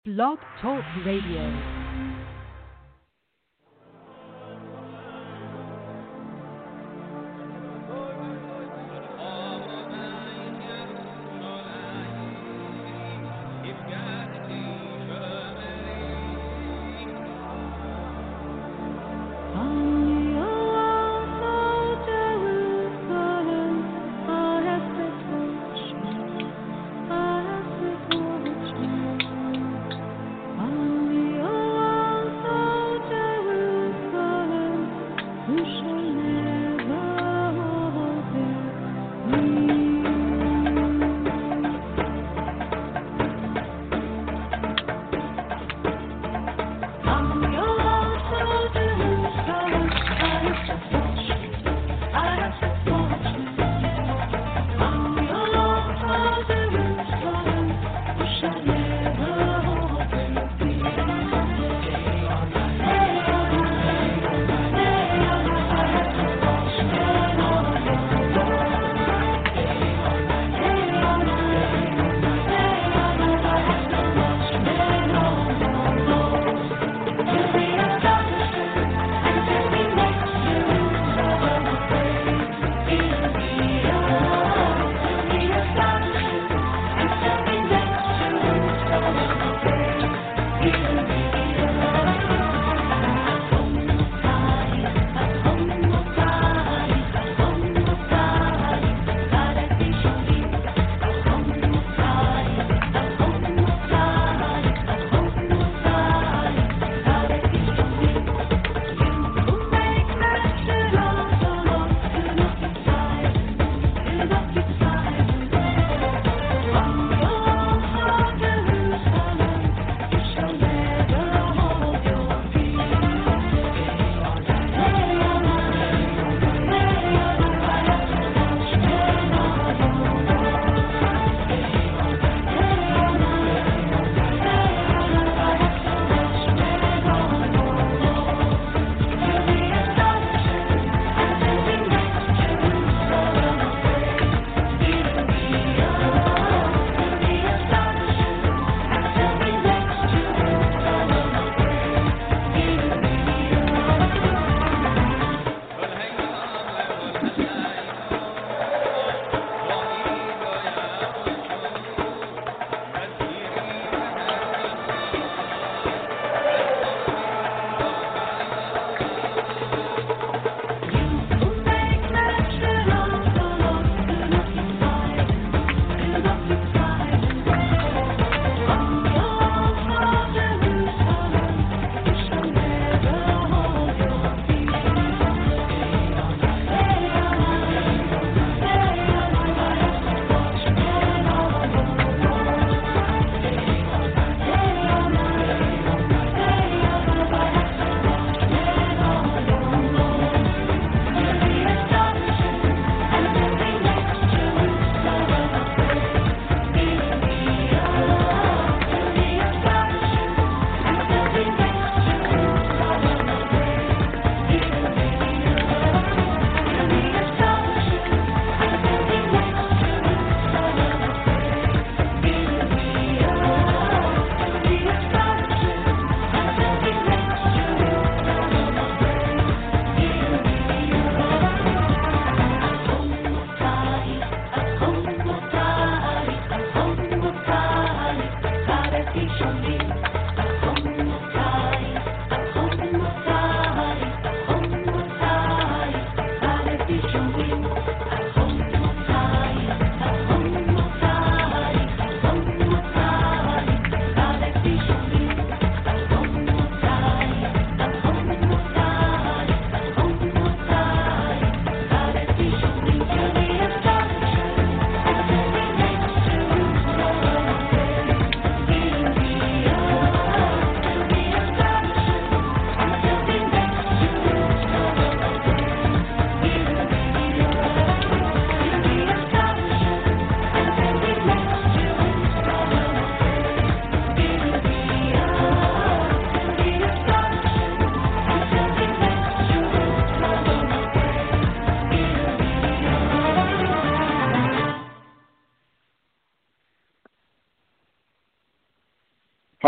Blog Talk Radio.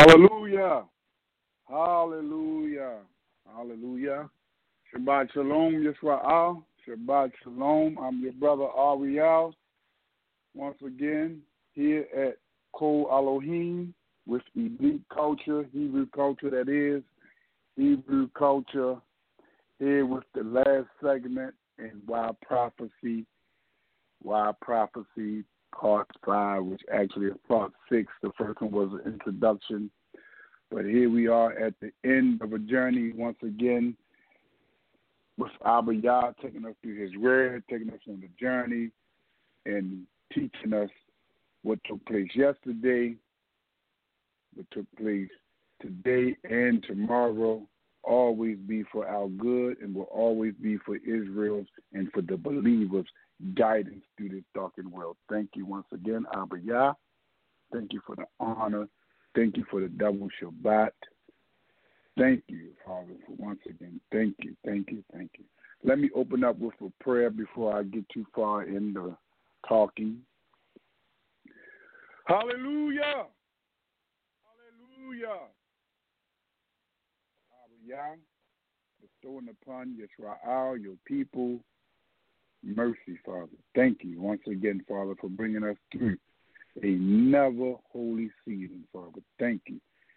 Hallelujah. Hallelujah. Hallelujah. Shabbat Shalom, Yisrael. Shabbat Shalom. I'm your brother Ariel. Once again, here at Kol Elohim with Elite Culture, Hebrew culture that is, Hebrew culture, here with the last segment in Why Prophecy, Part 5, which actually is Part 6. The first one was an introduction. But here we are at the end of a journey once again with Abba Yah taking us through his word, taking us on the journey, and teaching us what took place yesterday, what took place today and tomorrow, always be for our good and will always be for Israel's and for the believers' guidance through this darkened world. Thank you once again, Abba Yah. Thank you for the honor. Thank you for the double Shabbat. Thank you, Father, for once again. Thank you, thank you, thank you. Let me open up with a prayer before I get too far into talking. Hallelujah. Hallelujah. Abba Yah, bestowing upon Yisrael, your people, mercy, Father. Thank you once again, Father, for bringing us through another holy season, Father. Thank you.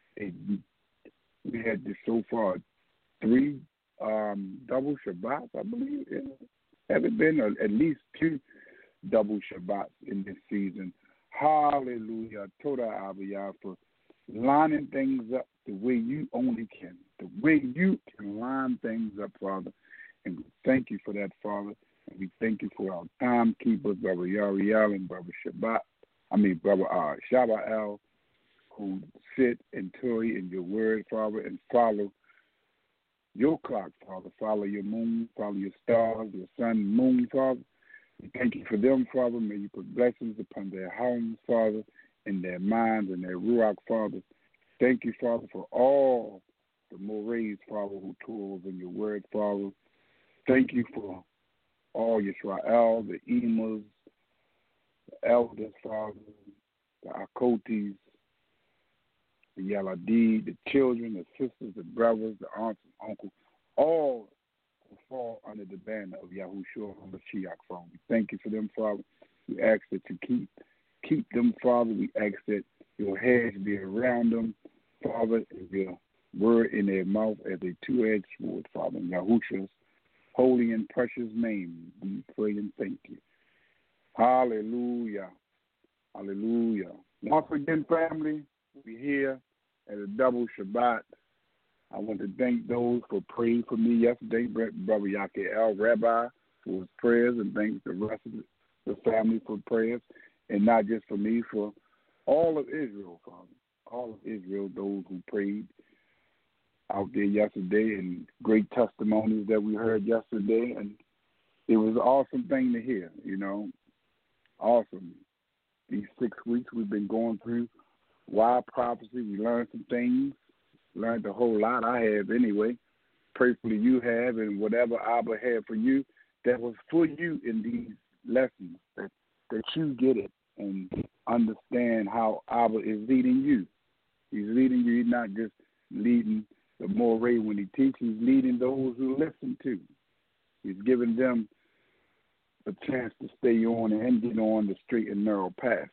We had this so far 3 double Shabbats, I believe. Have it been at least 2 double Shabbats in this season? Hallelujah. Toda Abba Yah for lining things up the way you only can, the way you can line things up, Father. And we thank you for that, Father. And we thank you for our timekeepers, Brother Yariel and Brother Brother Shabbat, who sit and toy in your word, Father, and follow your clock, Father. Follow your moon, follow your stars, your sun, moon, Father. We thank you for them, Father. May you put blessings upon their homes, Father, and their minds and their ruach, Father. Thank you, Father, for all the Morays, Father, who toils in your word, Father. Thank you for all Yisrael, the Emas, the elders, Father, the Akotis, the Yaladi, the children, the sisters, the brothers, the aunts and uncles, all who fall under the banner of Yahushua HaMashiach, Father. We thank you for them, Father. We ask that you keep them, Father. We ask that your hedge be around them, Father, and your word in their mouth as a two-edged sword, Father. In Yahushua's holy and precious name, we pray and thank you. Hallelujah. Hallelujah. Once again, family, we're here at a double Shabbat. I want to thank those for praying for me yesterday, Brother Yakel Rabbi, for his prayers, and thank the rest of the family for prayers, and not just for me, for all of Israel, Father. All of Israel, those who prayed out there yesterday, and great testimonies that we heard yesterday, and it was an awesome thing to hear, awesome. These 6 weeks we've been going through Why Prophecy. We learned some things, learned a whole lot. I have anyway. Prayerfully you have, and whatever Abba had for you, that was for you in these lessons, that you get it and understand how Abba is leading you. He's leading you. He's not just leading the Moray when he teaches. He's leading those who listen to. He's giving them a chance to stay on and get on the straight and narrow path.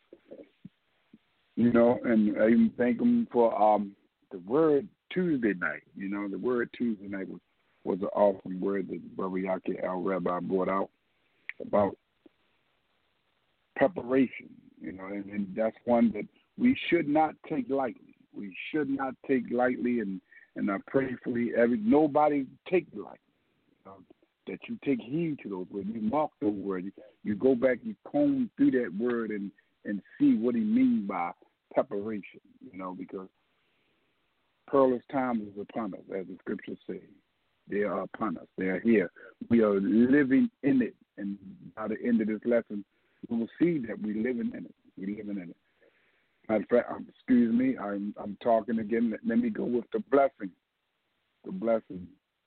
And I even thank him for the word Tuesday night. The word Tuesday night was an awesome word that Brother Yakel Rabbi brought out about preparation, and that's one that we should not take lightly. We should not take lightly, and I pray for nobody take it lightly. That you take heed to those words, you mark those words, you go back, you comb through that word and see what he means by preparation, because perilous times is upon us, as the scriptures say. They are upon us. They are here. We are living in it, and by the end of this lesson, we will see that we're living in it. We're living in it. In fact, excuse me, I'm talking again. Let me go with the blessing. The blessing.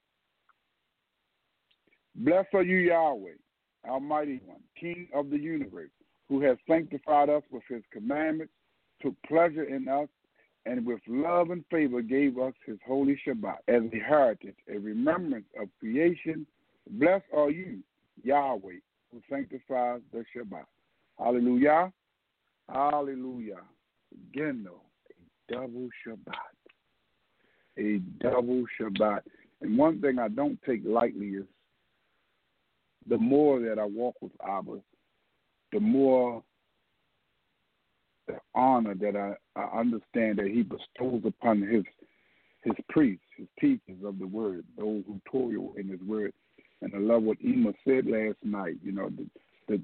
Blessed are you, Yahweh, Almighty One, King of the universe, who has sanctified us with his commandments, took pleasure in us, and with love and favor gave us his holy Shabbat as a heritage, a remembrance of creation. Blessed are you, Yahweh, who sanctifies the Shabbat. Hallelujah. Hallelujah. Again, though, a double Shabbat. A double Shabbat. And one thing I don't take lightly is the more that I walk with Abba, the more the honor that I understand that he bestows upon his priests, his teachers of the word, those who toil in his word. And I love what Emma said last night, you know, the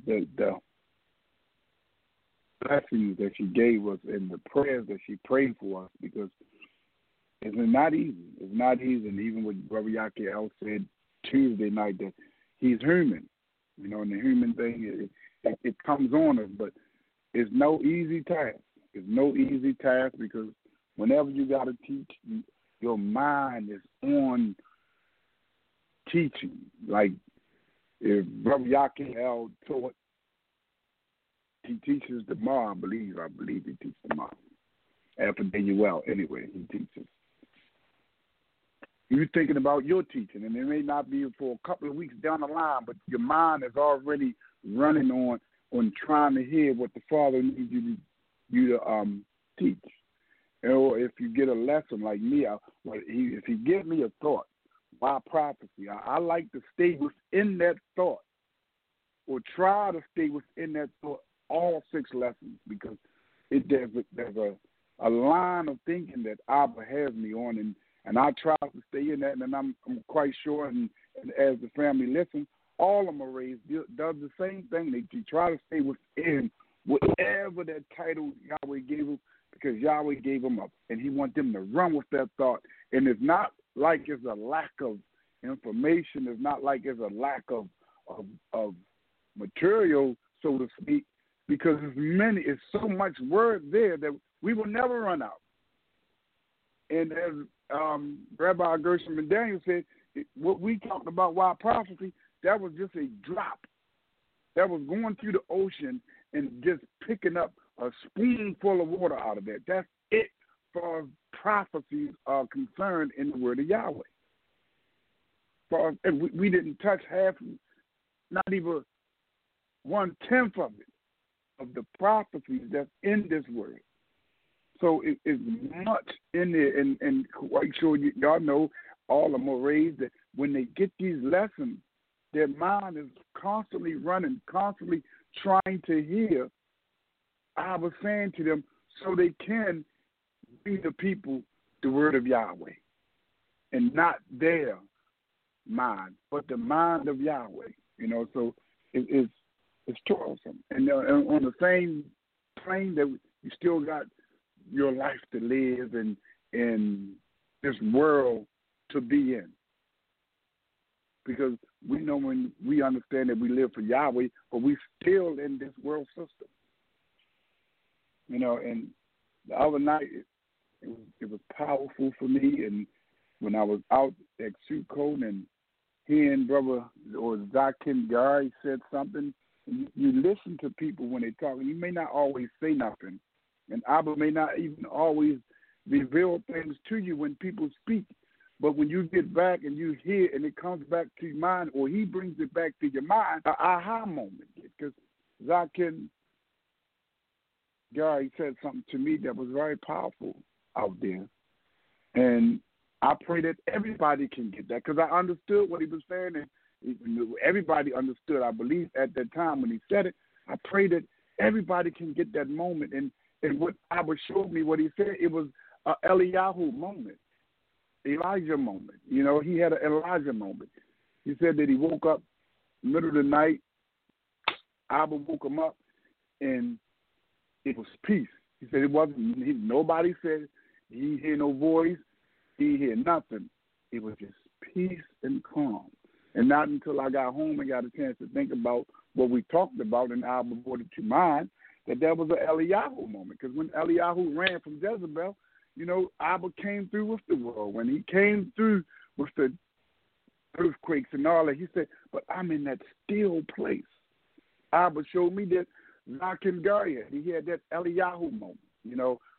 blessings that she gave us and the prayers that she prayed for us, because it's not easy. It's not easy. And even what Brother Yakiel said Tuesday night, that he's human, you know, and the human thing, it comes on us, but it's no easy task. It's no easy task, because whenever you got to teach, your mind is on teaching. Like if Brother Yakiel taught, he teaches tomorrow, I believe he teaches tomorrow. After Daniel, anyway, he teaches. You're thinking about your teaching, and it may not be for a couple of weeks down the line, but your mind is already running on trying to hear what the Father needs you to teach. Or if you get a lesson like me, if he gives me a thought, why prophecy? I like to stay within that thought, or try to stay within that thought all 6 lessons, because there's a line of thinking that Abba has me on, and I try to stay in that, and I'm quite sure, and as the family listens, all of them are raised, does the same thing. They try to stay within whatever that title Yahweh gave them, because Yahweh gave them up, and he wants them to run with that thought. And it's not like it's a lack of information. It's not like it's a lack of material, so to speak, because it's so much word there that we will never run out. And as Rabbi Gershom and Daniel said, what we talked about, why prophecy, that was just a drop that was going through the ocean and just picking up a spoonful of water out of that. That's it for prophecies are concerned in the word of Yahweh. And we didn't touch half, not even 1/10 of it, of the prophecies that's in this word. So it's much in there, and quite sure y'all know, all of them are raised that when they get these lessons, their mind is constantly running, constantly trying to hear I was saying to them, so they can bring the people the word of Yahweh, and not their mind, but the mind of Yahweh. You know, so it's toilsome. And on the same plane that you still got your life to live and in this world to be in. Because we know, when we understand that we live for Yahweh, but we still in this world system. You know, and the other night it was powerful for me, and when I was out at Sukkot and hearing Brother or Zakin Gary said something, and you listen to people when they talk, and you may not always say nothing, and Abba may not even always reveal things to you when people speak. But when you get back and you hear and it comes back to your mind, or he brings it back to your mind, an aha moment. Because Zakin Gary said something to me that was very powerful out there. And I pray that everybody can get that, because I understood what he was saying, and everybody understood, I believe, at that time when he said it. I pray that everybody can get that moment. And what Abba showed me, what he said, it was an Eliyahu moment. Elijah moment. You know, he had an Elijah moment. He said that he woke up middle of the night. Abba woke him up, and it was peace. He said it wasn't. Nobody said he didn't hear no voice. He didn't hear nothing. It was just peace and calm. And not until I got home and got a chance to think about what we talked about, and Abba brought it to mind, that was an Eliyahu moment. Because when Eliyahu ran from Jezebel, you know, Abba came through with the world. When he came through with the earthquakes and all that, he said, but I'm in that still place. Abba showed me that Zakin Gary, he had that Eliyahu moment, you know,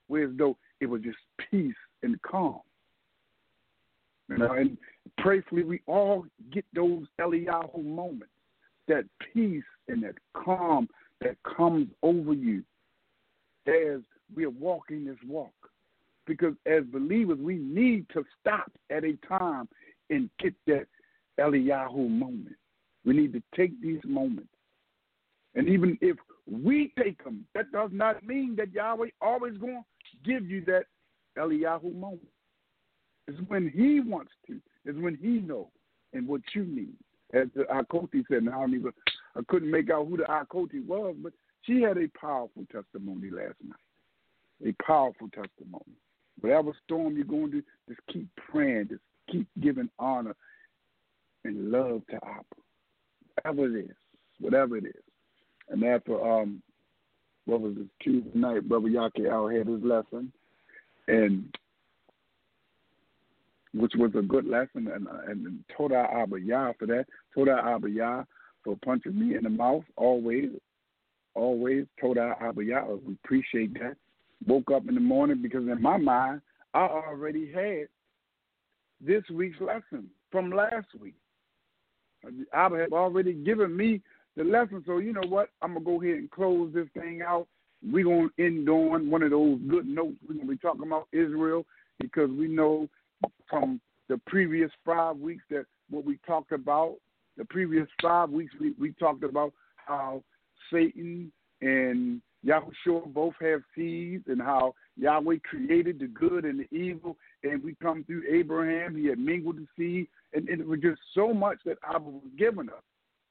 whereas though it was just peace and calm. You know, and prayerfully, we all get those Eliyahu moments, that peace and that calm that comes over you as we are walking this walk. Because as believers, we need to stop at a time and get that Eliyahu moment. We need to take these moments. And even if we take them, that does not mean that Yahweh always going to give you that Eliyahu moment. It's when he wants to. It's when he knows and what you need. As the Akoti said, now I couldn't make out who the Akoti was, but she had a powerful testimony last night. A powerful testimony. Whatever storm you're going through, just keep praying. Just keep giving honor and love to Abba. Whatever it is. And after, what was it, Tuesday night, Brother Yake out had his lesson, and which was a good lesson, and Toda Abba Yah for that. Toda Abba Yah for punching me in the mouth, always. Toda Abba Yah, we appreciate that. Woke up in the morning because in my mind, I already had this week's lesson from last week. Abba had already given me the lesson, so you know what? I'm going to go ahead and close this thing out. We're going to end on one of those good notes. We're going to be talking about Israel because we know from the previous 5 weeks that what we talked about, the previous 5 weeks we talked about how Satan and Yahushua both have seeds and how Yahweh created the good and the evil, and we come through Abraham. He had mingled the seed, and it was just so much that Abba was giving us.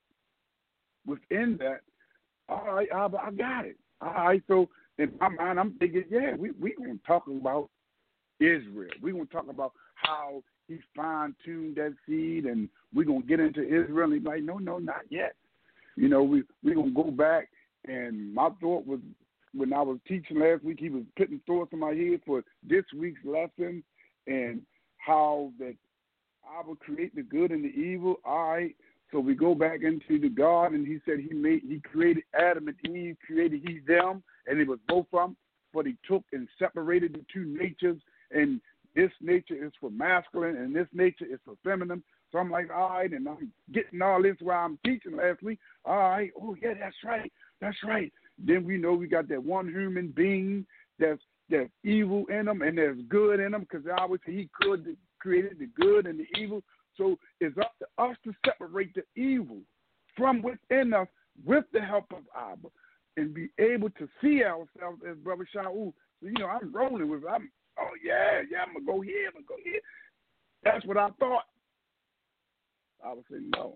Within that, all right, Abba, I got it. All right, so in my mind, I'm thinking, yeah, we're going to talk about Israel. We're going to talk about how he fine-tuned that seed, and we're going to get into Israel. And he's like, no, not yet. You know, we're going to go back, and my thought was when I was teaching last week, he was putting thoughts in my head for this week's lesson and how that I will create the good and the evil. All right, so we go back into the garden, and he said he created Adam and Eve, created he them, and it was both of them, but he took and separated the two natures, and this nature is for masculine, and this nature is for feminine. So I'm like, all right, and I'm getting all this while I'm teaching last week. All right, oh, yeah, that's right. Then we know we got that one human being that's evil in them and there's good in them because I always say he created the good and the evil. So it's up to us to separate the evil from within us with the help of Abba and be able to see ourselves as Brother Shaul. So, you know, I'm rolling with it. I'm going to go here, That's what I thought. I would say no.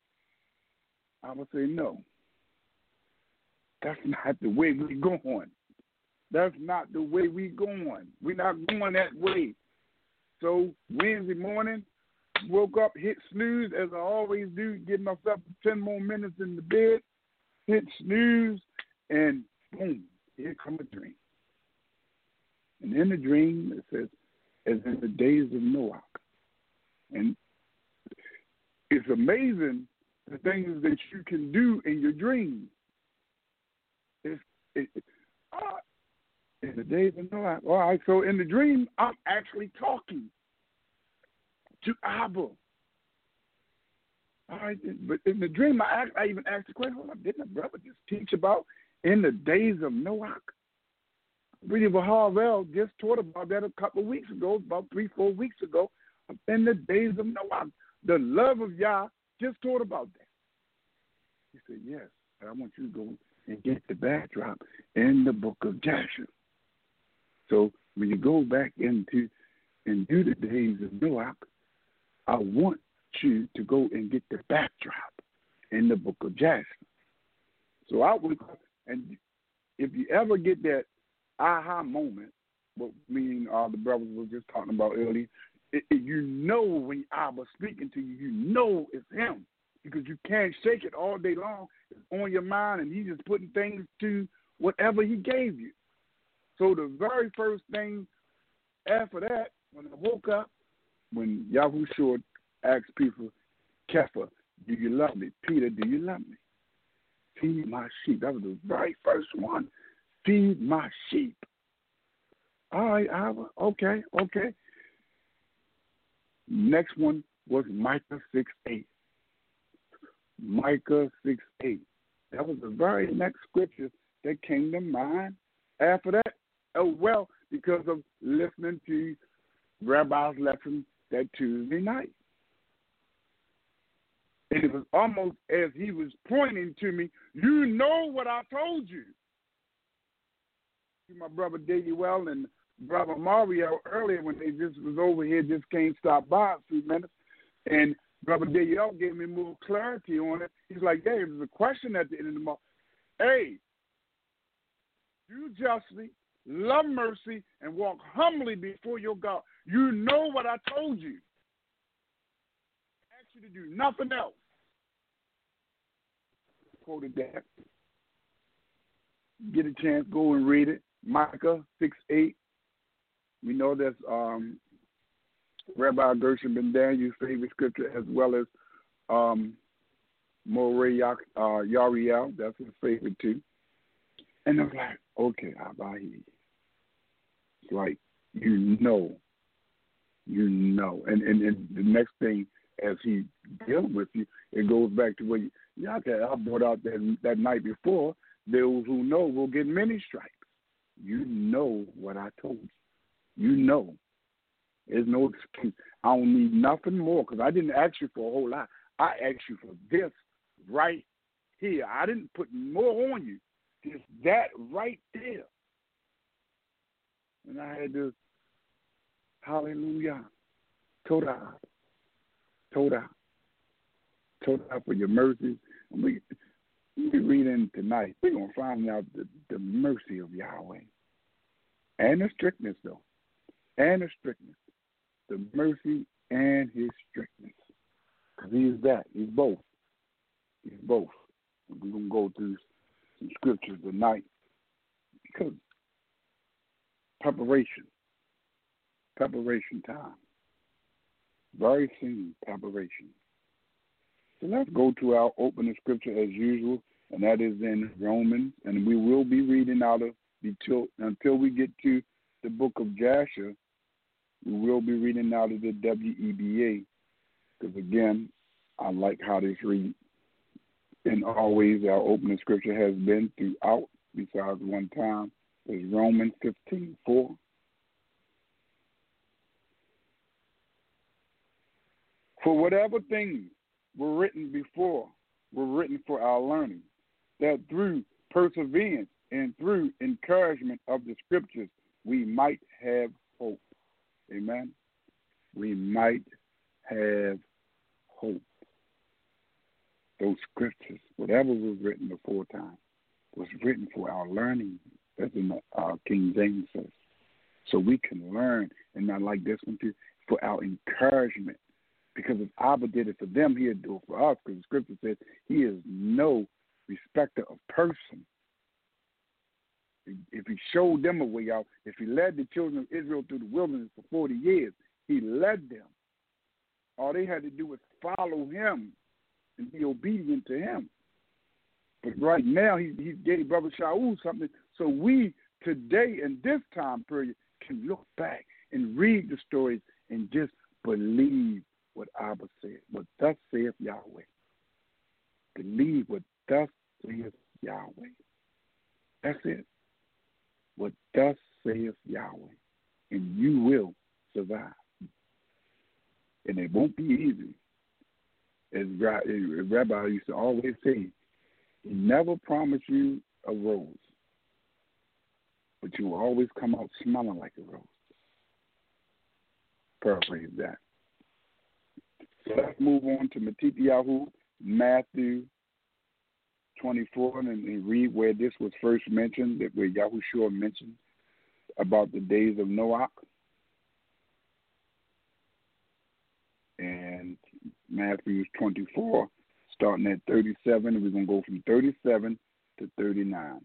That's not the way we're going. We're not going that way. So Wednesday morning, woke up, hit snooze, as I always do, get myself 10 more minutes in the bed, hit snooze, and boom, here comes a dream. And in the dream, it says, as in the days of Noah. And it's amazing the things that you can do in your dreams. In the days of Noah. All right, so in the dream, I'm actually talking to Abba. All right, but in the dream, I even asked the question, hold on, didn't my brother just teach about in the days of Noah? Really, Harvell just taught about that a couple of weeks ago, about 3-4 weeks ago, in the days of Noah. The love of Yah just taught about that. He said, yes, but I want you to go and get the backdrop in the book of Jasher. So when you go back into and do the days of Noah, I want you to go and get the backdrop in the book of Jasher. So I would, and if you ever get that aha moment, what me and the brothers were just talking about earlier, you know when I was speaking to you, you know it's him because you can't shake it all day long. It's on your mind, and he's just putting things to whatever he gave you. So the very first thing after that, when I woke up, when Yahushua asked people, Kepha, do you love me? Peter, do you love me? Feed my sheep. That was the very first one. Feed my sheep. All right, okay. Next one was Micah 6:8. Micah 6:8. That was the very next scripture that came to mind after that. Oh, well, because of listening to Rabbi's lesson that Tuesday night. And it was almost as he was pointing to me, you know what I told you. My brother Daniel and brother Mario earlier when they just was over here, just came stop by a few minutes. And Brother Daniel gave me more clarity on it. He's like, hey, there's a question at the end of the month. Hey, do justly, love mercy, and walk humbly before your God. You know what I told you. I asked you to do nothing else. Quoted that. Get a chance, go and read it. Micah 6:8. We know that's Rabbi Gershom Ben Daniel's favorite scripture, as well as Moreh Yariel. That's his favorite too. And I was like, okay, I hear you. It's like, you know. And the next thing, as he deals with you, it goes back to what I brought out that night before. Those who know will get many stripes. You know what I told you. You know. There's no excuse. I don't need nothing more because I didn't ask you for a whole lot. I asked you for this right here. I didn't put more on you. Just that right there. And I had to, hallelujah, Todah for your mercies. And we read in tonight. We're going to find out the mercy of Yahweh. And the strictness, though. And the strictness. The mercy and his strictness. Because he is that. He's both. He's both. And we're going to go through some scriptures tonight. Because preparation time. Very soon, preparation. So let's go to our opening scripture as usual, and that is in Romans. And we will be reading out of until we get to the book of Jasher. We will be reading out of the WEBA, because again, I like how this reads. And always our opening scripture has been throughout, besides one time, is Romans 15:4. For whatever things were written before were written for our learning, that through perseverance and through encouragement of the scriptures we might have hope. Amen. We might have hope. Those scriptures, whatever was written before time, was written for our learning, as in King James says. So we can learn, and not like this one too, for our encouragement. Because if Abba did it for them, he'll do it for us. Because the scripture says he is no respecter of person. If he showed them a way out, if he led the children of Israel through the wilderness for 40 years, he led them. All they had to do was follow him and be obedient to him. But right now, he gave Brother Shaul something, so we today in this time period can look back and read the stories and just believe what Abba said. What thus saith Yahweh. Believe what thus saith Yahweh. That's it. What thus saith Yahweh. And you will survive. And it won't be easy. As Rabbi used to always say, he never promised you a rose, but you will always come out smelling like a rose. Paraphrase that. So let's move on to Matityahu, Matthew 24, and read where this was first mentioned, where Yahushua mentioned about the days of Noach. And Matthew 24, starting at 37, and we're going to go from 37 to 39.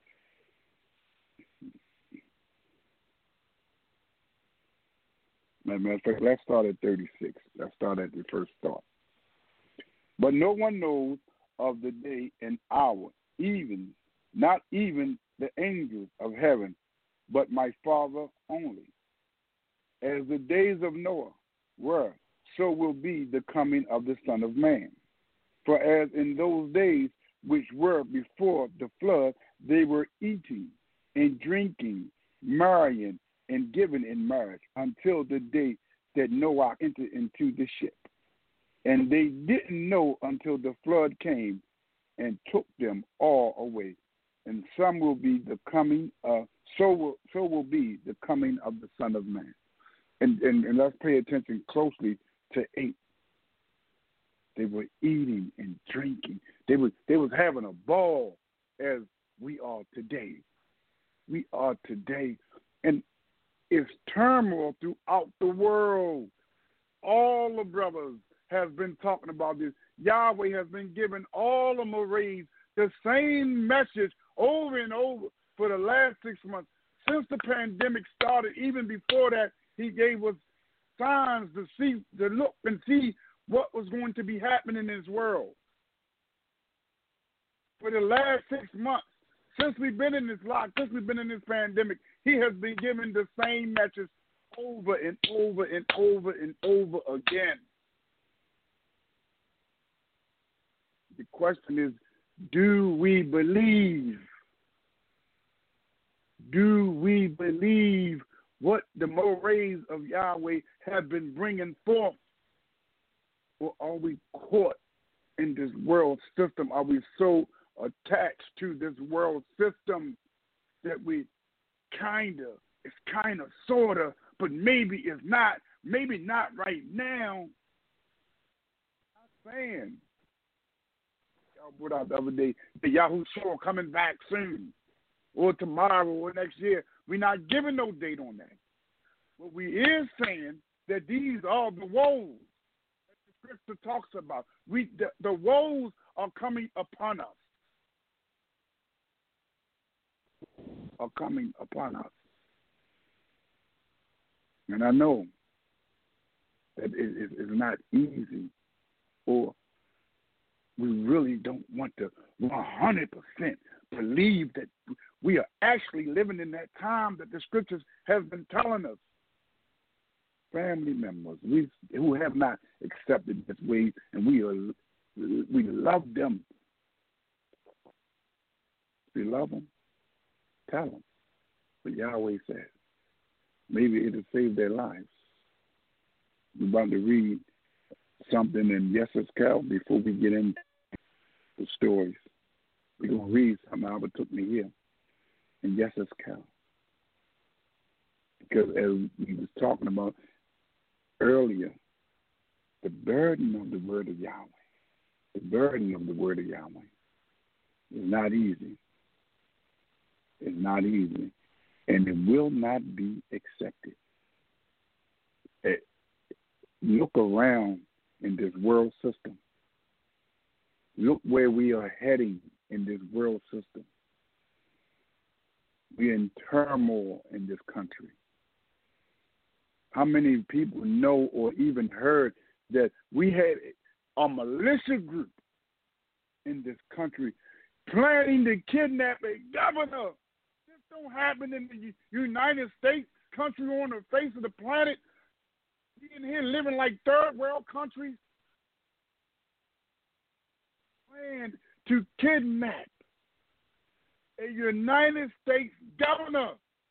Matter of fact, let's start at 36. Let's start at the first thought. But no one knows of the day and hour, not even the angels of heaven, but my Father only. As the days of Noah were, so will be the coming of the Son of Man. For as in those days which were before the flood, they were eating and drinking, marrying and giving in marriage until the day that Noah entered into the ship. And they didn't know until the flood came and took them all away. And some will be the coming of, so will be the coming of the Son of Man. And let's pay attention closely to 8. They were eating and drinking. They was having a ball as we are today. We are today. And it's turmoil throughout the world. All the brothers have been talking about this. Yahweh has been giving all the Morays the same message over and over for the last 6 months. Since the pandemic started, even before that, he gave us signs to look and see what was going to be happening in this world. For the last 6 months, since we've been in this pandemic, he has been giving the same message over and over and over and over again. The question is, do we believe? Do we believe what the Morays of Yahweh have been bringing forth? Or are we caught in this world system? Are we so attached to this world system that we it's kind of, sort of, but maybe it's not, maybe not right now? I'm saying, y'all brought out the other day, the Yahushua coming back soon, or tomorrow, or next year. We're not giving no date on that. But we is saying that these are the woes that the scripture talks about. The woes are coming upon us. Are coming upon us. And I know that it is not easy, or we really don't want to 100% believe that we are actually living in that time that the scriptures have been telling us. Family members who have not accepted this way, and we love them. We love them. Tell them what Yahweh says. Maybe it'll save their lives. We're about to read something in Yeseskel before we get into the stories. We're going to read something Albert took me here in Yeseskel. Because as we was talking about earlier, the burden of the word of Yahweh, the burden of the word of Yahweh is not easy. It's not easy, and it will not be accepted. Look around in this world system. Look where we are heading in this world system. We're in turmoil in this country. How many people know or even heard that we had a militia group in this country planning to kidnap a governor? This don't happen in the United States, country on the face of the planet. We in here living like third world countries. Planned to kidnap a United States governor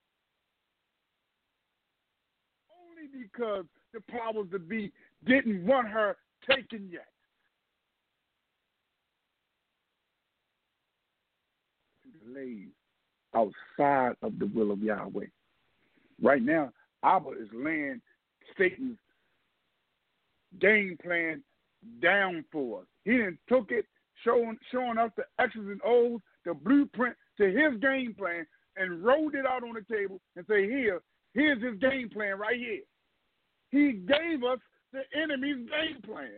only because the powers that be didn't want her taken yet. Delays outside of the will of Yahweh. Right now, Abba is laying Satan's game plan down for us. He done took it, showing us the X's and O's, the blueprint to his game plan, and rolled it out on the table and say, here's his game plan right here. He gave us the enemy's game plan.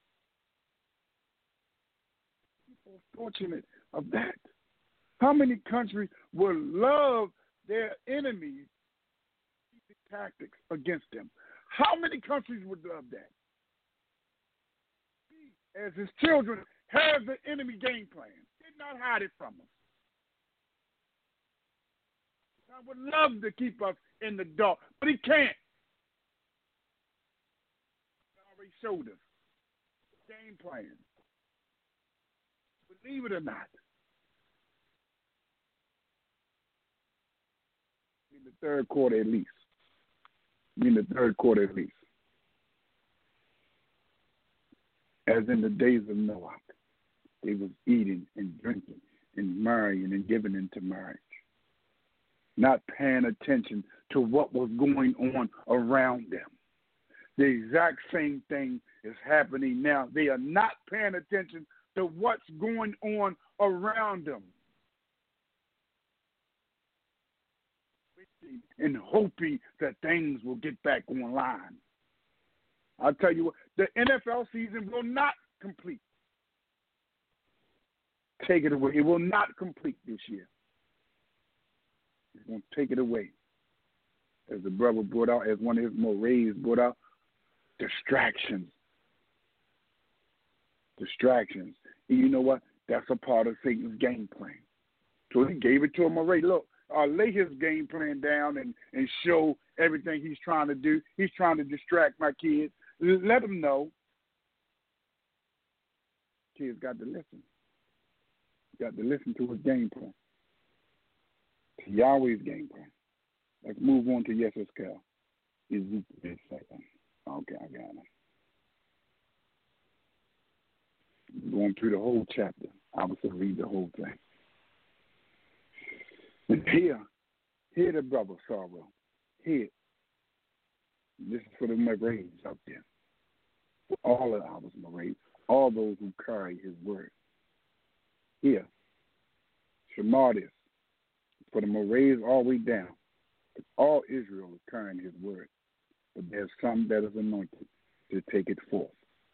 People are fortunate of that. How many countries will love their enemies' tactics against them? How many countries would love that? He, as his children, has the enemy game plan. Did not hide it from us. God would love to keep us in the dark, but he can't. He already showed us the game plan. Believe it or not. In the third quarter at least. As in the days of Noah, they was eating and drinking and marrying and giving into marriage, not paying attention to what was going on around them. The exact same thing is happening now. They are not paying attention to what's going on around them, and hoping that things will get back online. I'll tell you what, the NFL season will not complete. Take it away. It will not complete this year. It's going to take it away. As the brother brought out, as one of his Morays brought out, distractions. And you know what? That's a part of Satan's game plan. So he gave it to him already. Look, lay his game plan down and show everything he's trying to do. He's trying to distract my kids. Let them know. Kids got to listen. Got to listen to his game plan. To Yahweh's game plan. Let's move on to Yeseskel. Ezekiel 2. Okay, I got it. Going through the whole chapter. I was going to read the whole thing. And hear the brother sorrow. Hear. This is for the Morays out there. All of our Morays, all those who carry his word. Here, Shema this, for the Morays all the way down. All Israel is carrying his word, but there's some that is anointed to take it forth.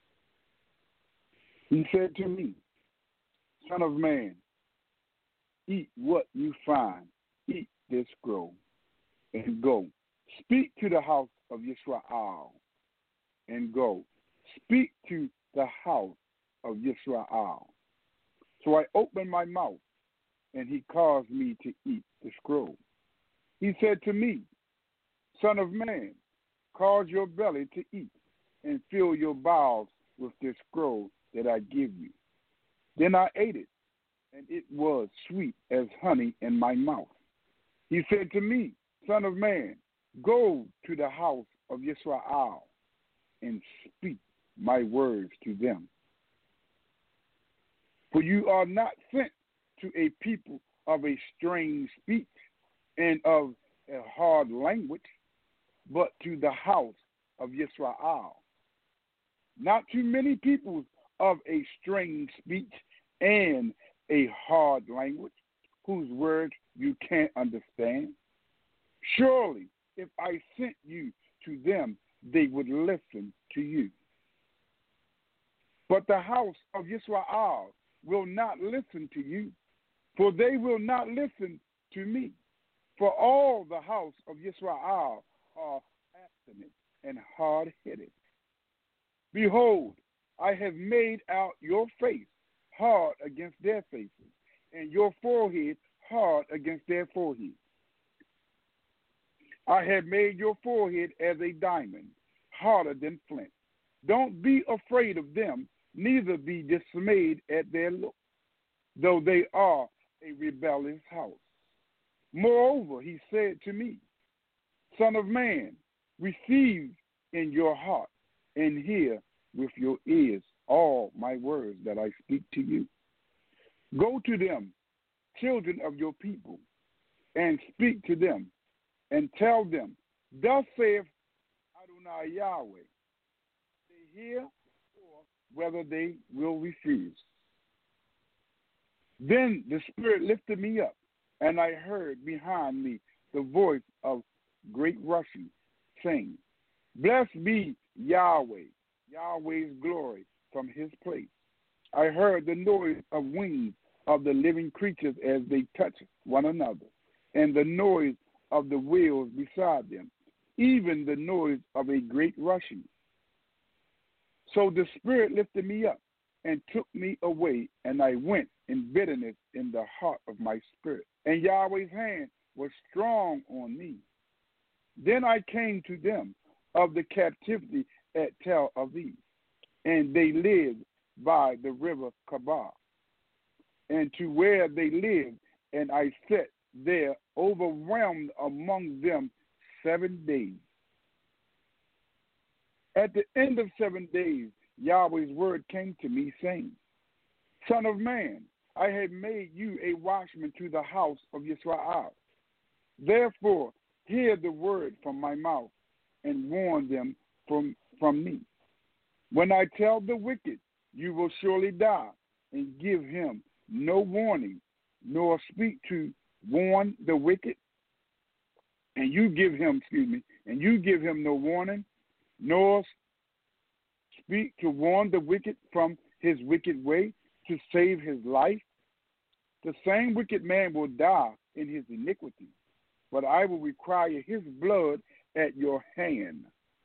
He said to me, Son of man, eat what you find, eat this scroll, and go. Speak to the house of Yisrael, and go. Speak to the house of Yisrael. So I opened my mouth, and he caused me to eat the scroll. He said to me, Son of man, cause your belly to eat, and fill your bowels with this scroll that I give you. Then I ate it, and it was sweet as honey in my mouth. He said to me, Son of man, go to the house of Yisrael, and speak my words to them. For you are not sent to a people of a strange speech and of a hard language, but to the house of Yisrael. Not too many peoples of a strange speech and a hard language, whose words you can't understand. Surely, if I sent you to them, they would listen to you. But the house of Yisrael will not listen to you, for they will not listen to me. For all the house of Yisrael are obstinate and hard-headed. Behold, I have made out your face hard against their faces, and your forehead hard against their foreheads. I have made your forehead as a diamond, harder than flint. Don't be afraid of them, neither be dismayed at their look, though they are a rebellious house. Moreover, he said to me, Son of man, receive in your heart and hear with your ears all my words that I speak to you. Go to them, children of your people, and speak to them, and tell them, Thus saith Adonai Yahweh, they hear or whether they will refuse. Then the Spirit lifted me up, and I heard behind me the voice of great rushing, saying, Blessed be Yahweh, Yahweh's glory from his place. I heard the noise of wings of the living creatures as they touch one another, and the noise of the wheels beside them, even the noise of a great rushing. So the Spirit lifted me up and took me away, and I went in bitterness in the heart of my spirit. And Yahweh's hand was strong on me. Then I came to them of the captivity at Tel Aviv, and they lived by the river Kabar, and to where they lived, and I sat there overwhelmed among them 7 days. At the end of 7 days, Yahweh's word came to me, saying, Son of man, I have made you a watchman to the house of Yisrael. Therefore, hear the word from my mouth and warn them from me. When I tell the wicked, you will surely die, and give him no warning, nor speak to warn the wicked, and you give him no warning, nor speak to warn the wicked from his wicked way to save his life, the same wicked man will die in his iniquity, but I will require his blood at your hand.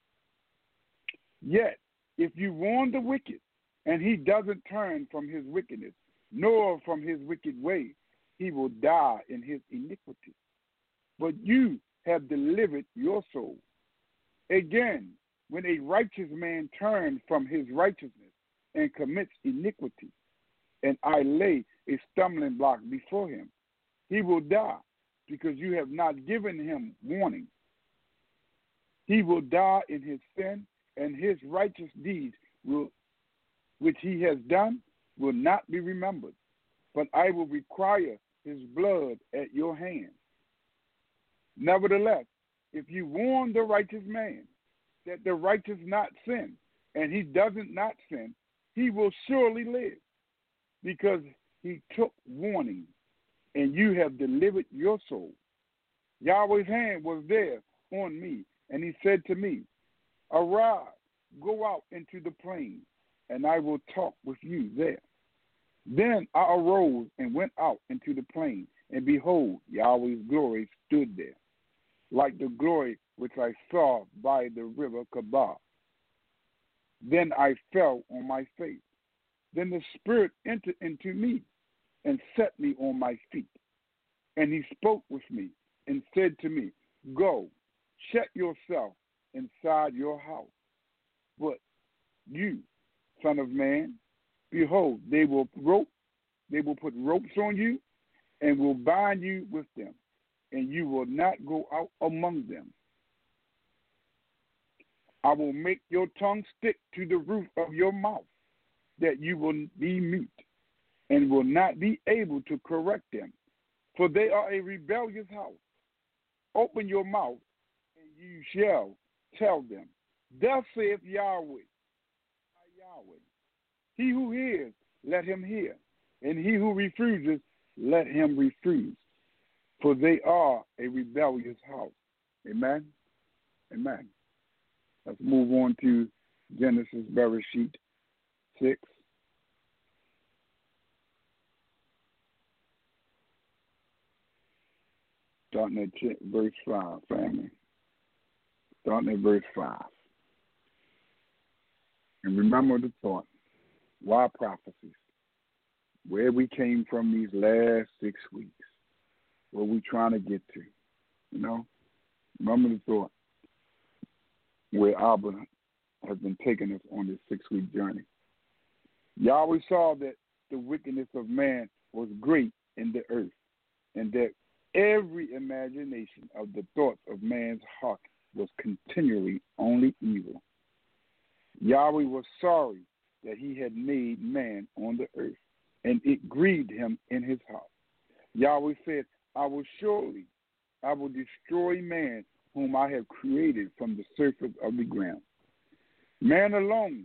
Yet, if you warn the wicked, and he doesn't turn from his wickedness, nor from his wicked way, he will die in his iniquity. But you have delivered your soul. Again, when a righteous man turns from his righteousness and commits iniquity, and I lay a stumbling block before him, he will die, because you have not given him warning. He will die in his sin, and his righteous deeds which he has done will not be remembered, but I will require his blood at your hand. Nevertheless, if you warn the righteous man that the righteous not sin, and he doesn't not sin, he will surely live, because he took warning, and you have delivered your soul. Yahweh's hand was there on me, and he said to me, Arise, go out into the plain, and I will talk with you there. Then I arose and went out into the plain, and behold, Yahweh's glory stood there, like the glory which I saw by the river Kabar. Then I fell on my face. Then the Spirit entered into me and set me on my feet. And he spoke with me and said to me, Go, shut yourself inside your house. But you, son of man, behold, they will put ropes on you and will bind you with them, and you will not go out among them. I will make your tongue stick to the roof of your mouth, that you will be mute, and will not be able to correct them, for they are a rebellious house. Open your mouth, and you shall tell them, Thus saith Yahweh, Yahweh. He who hears, let him hear, and he who refuses, let him refuse, for they are a rebellious house. Amen? Amen. Let's move on to Genesis Bereshit 6. Starting at verse 5, family. Starting at verse 5. And remember the thought. Why prophecies? Where we came from these last 6 weeks. What we trying to get to. You know? Remember the thought. Where Abba has been taking us on this 6-week journey. Yahweh saw that the wickedness of man was great in the earth, and that every imagination of the thoughts of man's heart was continually only evil. Yahweh was sorry that he had made man on the earth, and it grieved him in his heart. Yahweh said, I will destroy man whom I have created from the surface of the ground. Man alone,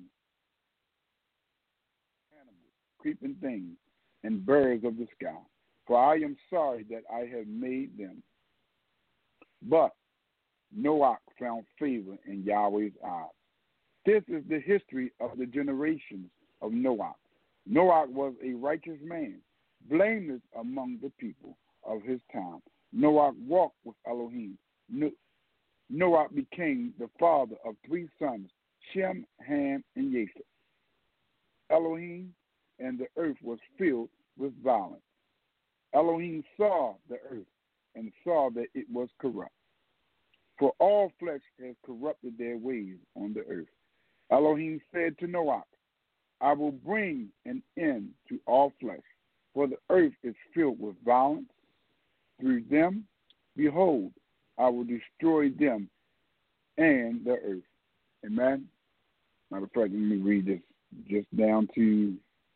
animals, creeping things, and birds of the sky, for I am sorry that I have made them. But Noah found favor in Yahweh's eyes. This is the history of the generations of Noah. Noah was a righteous man, blameless among the people of his time. Noah walked with Elohim. Noah became the father of 3 sons, Shem, Ham, and Japheth. Elohim and the earth was filled with violence. Elohim saw the earth, and saw that it was corrupt. For all flesh has corrupted their ways on the earth. Elohim said to Noah, I will bring an end to all flesh, for the earth is filled with violence. Through them, behold, I will destroy them and the earth. Amen. Matter of fact, let me read this just down to.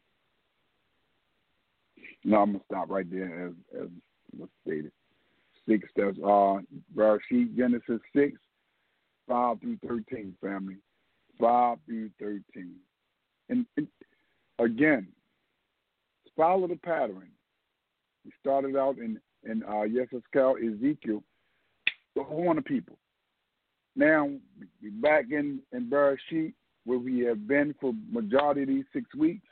No, I'm gonna stop right there as was stated. 6. That's Bereshit, Genesis 6, 5 through 13. Family, 5 through 13. And again, follow the pattern. We started out in Yeseskel, Ezekiel, the horn of people. Now we're back in Bereshit, where we have been for majority of these 6 weeks,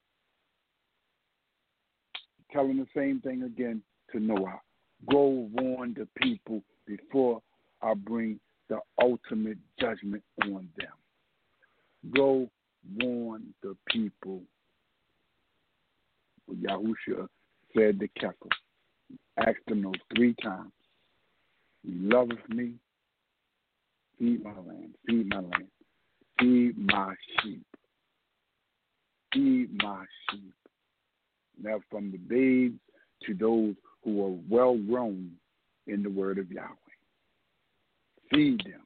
telling the same thing again to Noah. Go warn the people before I bring the ultimate judgment on them. Go warn the people. Yahusha said to Kekel, asked him those 3 times. He loveth me. Feed my land. Feed my land. Feed my sheep. Feed my sheep. Now from the babes to those who are well grown in the word of Yahweh. Feed them.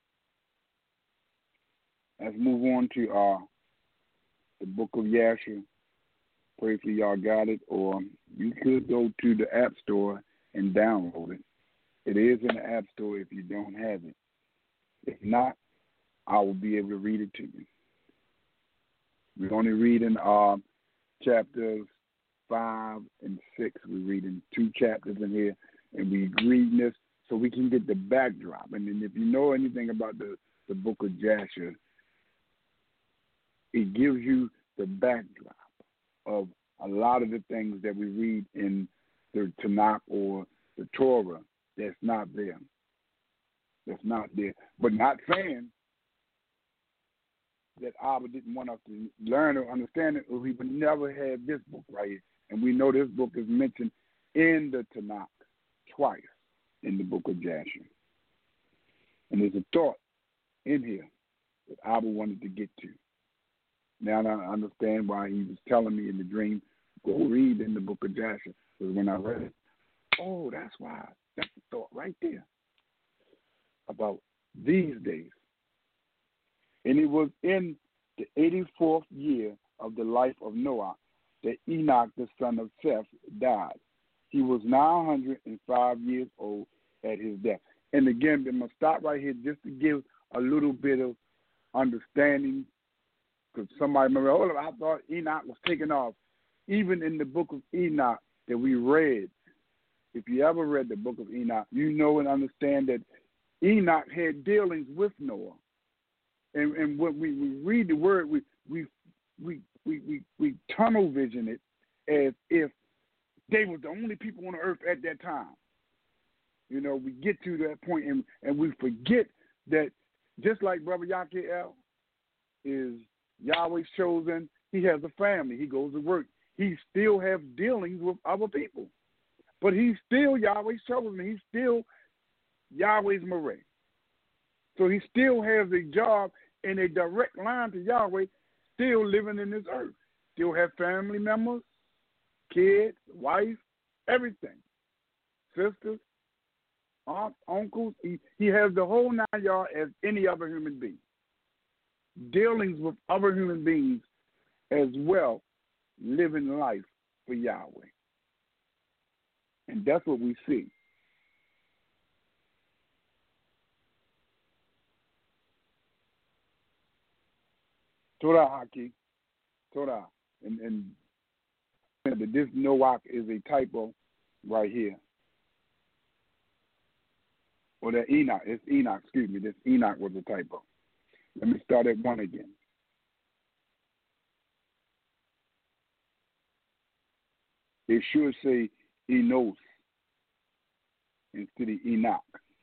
Let's move on to the book of Yasher. Pray for y'all got it, or you could go to the App Store and download it. It is in the App Store if you don't have it. If not, I will be able to read it to you. We're only reading chapters 5 and 6. We're reading 2 chapters in here, and we're reading this so we can get the backdrop. And then if you know anything about the book of Jasher, it gives you the backdrop of a lot of the things that we read in the Tanakh or the Torah that's not there. That's not there. But not saying that Abba didn't want us to learn or understand it, or we would never have this book right here. And we know this book is mentioned in the Tanakh twice in the book of Jasher. And there's a thought in here that Abba wanted to get to. Now I understand why he was telling me in the dream, go read in the book of Jasher. Because when I read it, oh, that's why. That's the thought right there about these days. And it was in the 84th year of the life of Noah that Enoch, the son of Seth, died. He was 905 years old at his death. And again, I'm going to stop right here just to give a little bit of understanding, because somebody remember, oh, I thought Enoch was taken off. Even in the book of Enoch that we read, if you ever read the book of Enoch, you know and understand that Enoch had dealings with Noah. And when we read the word, we tunnel vision it as if they were the only people on the earth at that time. You know, we get to that point and we forget that just like Brother Yakiel is Yahweh's chosen, he has a family. He goes to work. He still has dealings with other people. But he's still Yahweh's chosen. He's still Yahweh's Murray. So he still has a job in a direct line to Yahweh, still living in this earth. Still have family members, kids, wife, everything. Sisters, aunts, uncles. He has the whole 9 yards as any other human being. Dealings with other human beings as well, living life for Yahweh. And that's what we see. Torah Haki, Torah. And this Noach is a typo right here. Or that Enoch, it's Enoch, excuse me, this Enoch was a typo. Let me start at 1 again. It should say Enos instead of Enoch.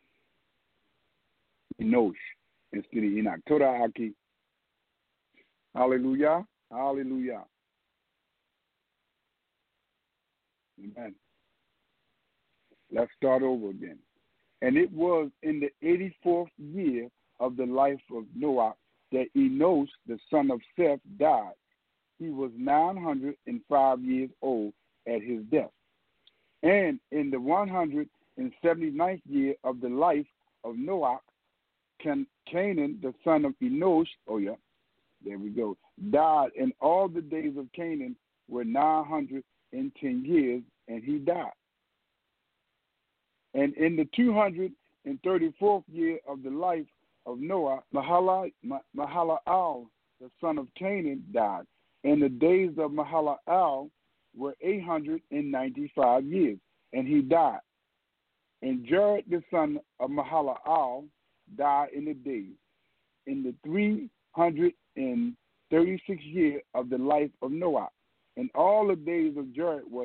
Enosh instead of Enoch. Torah Haki. Hallelujah. Hallelujah. Amen. Let's start over again. And it was in the 84th year of the life of Noah that Enos, the son of Seth, died. He was 905 years old at his death. And in the 179th year of the life of Noah, Canaan, the son of Enos, there we go, died. And all the days of Canaan were 910 years, and he died. And in the 234th year of the life of Noah, Mahalalel, the son of Canaan, died. And the days of Mahalalel were 895 years, and he died. And Jared, the son of Mahalalel, died in the 336th year of the life of Noah. And all the days of Jared were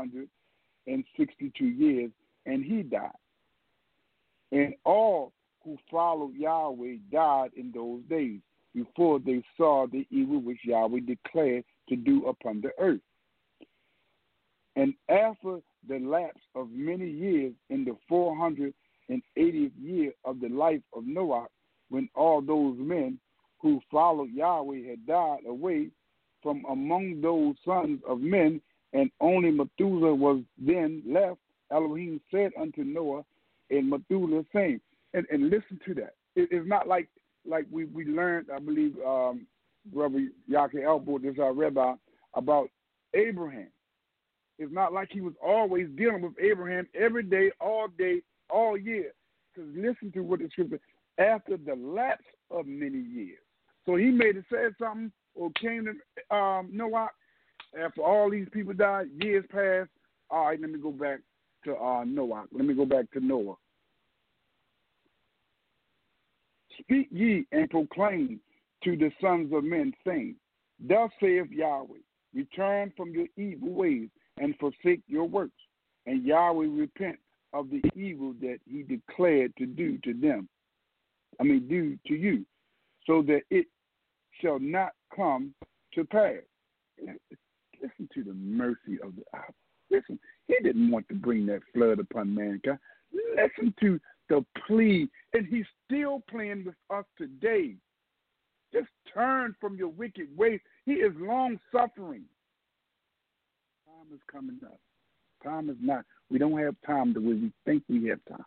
962 years, and he died. And all who followed Yahweh died in those days, before they saw the evil which Yahweh declared to do upon the earth. And after the lapse of many years, in the 480th year of the life of Noah, when all those men who followed Yahweh had died away from among those sons of men, and only Methuselah was then left, Elohim said unto Noah and Methuselah, saying, and listen to that. It's not like we learned, I believe, Brother Yaki Elbo, this I read about Abraham. It's not like he was always dealing with Abraham every day, all year. Because listen to what the scripture, after the lapse of many years. So he may have said something or came to Noah after all these people died, years passed. All right, let me go back to Noah. Let me go back to Noah. Speak ye and proclaim to the sons of men, saying, Thus saith Yahweh, return from your evil ways and forsake your works, and Yahweh repent of the evil that he declared to do to you, so that it shall not come to pass. Listen to the mercy of the Abba. Listen, he didn't want to bring that flood upon mankind. Listen to the plea, and he's still playing with us today. Just turn from your wicked ways. He is long-suffering. Time is coming up. Time is not. We don't have time the way we think we have time.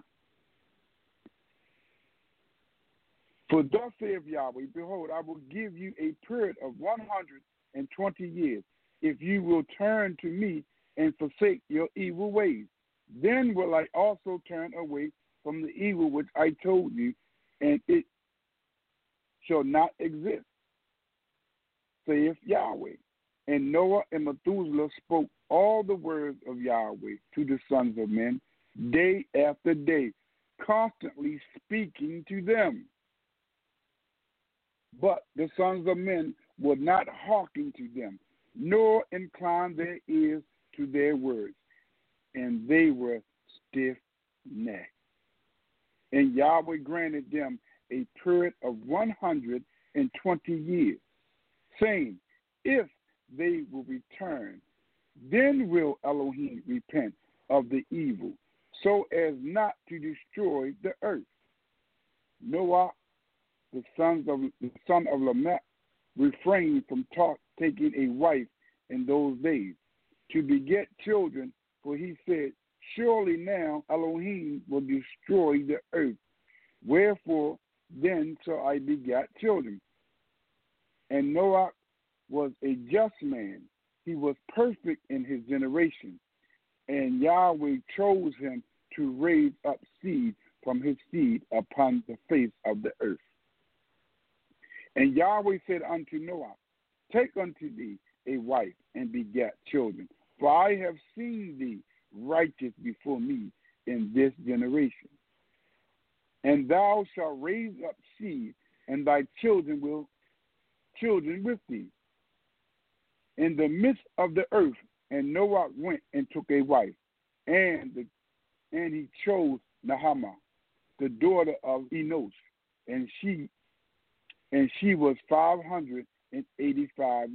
For thus saith Yahweh, behold, I will give you a period of 120 years, if you will turn to me and forsake your evil ways. Then will I also turn away from the evil which I told you, and it shall not exist, saith Yahweh. And Noah and Methuselah spoke all the words of Yahweh to the sons of men, day after day, constantly speaking to them. But the sons of men would not hearken to them, nor incline their ears to their words, and they were stiff-necked. And Yahweh granted them a period of 120 years, saying, if they will return, then will Elohim repent of the evil, so as not to destroy the earth. Noah, the son of Lamech, refrained from taking a wife in those days to beget children, for he said, surely now Elohim will destroy the earth. Wherefore then shall I beget children? And Noah was a just man. He was perfect in his generation. And Yahweh chose him to raise up seed from his seed upon the face of the earth. And Yahweh said unto Noah, take unto thee a wife and beget children, for I have seen thee righteous before me in this generation. And thou shalt raise up seed, and thy children with thee in the midst of the earth. And Noah went and took a wife, and he chose Nahama, the daughter of Enos, and she was 585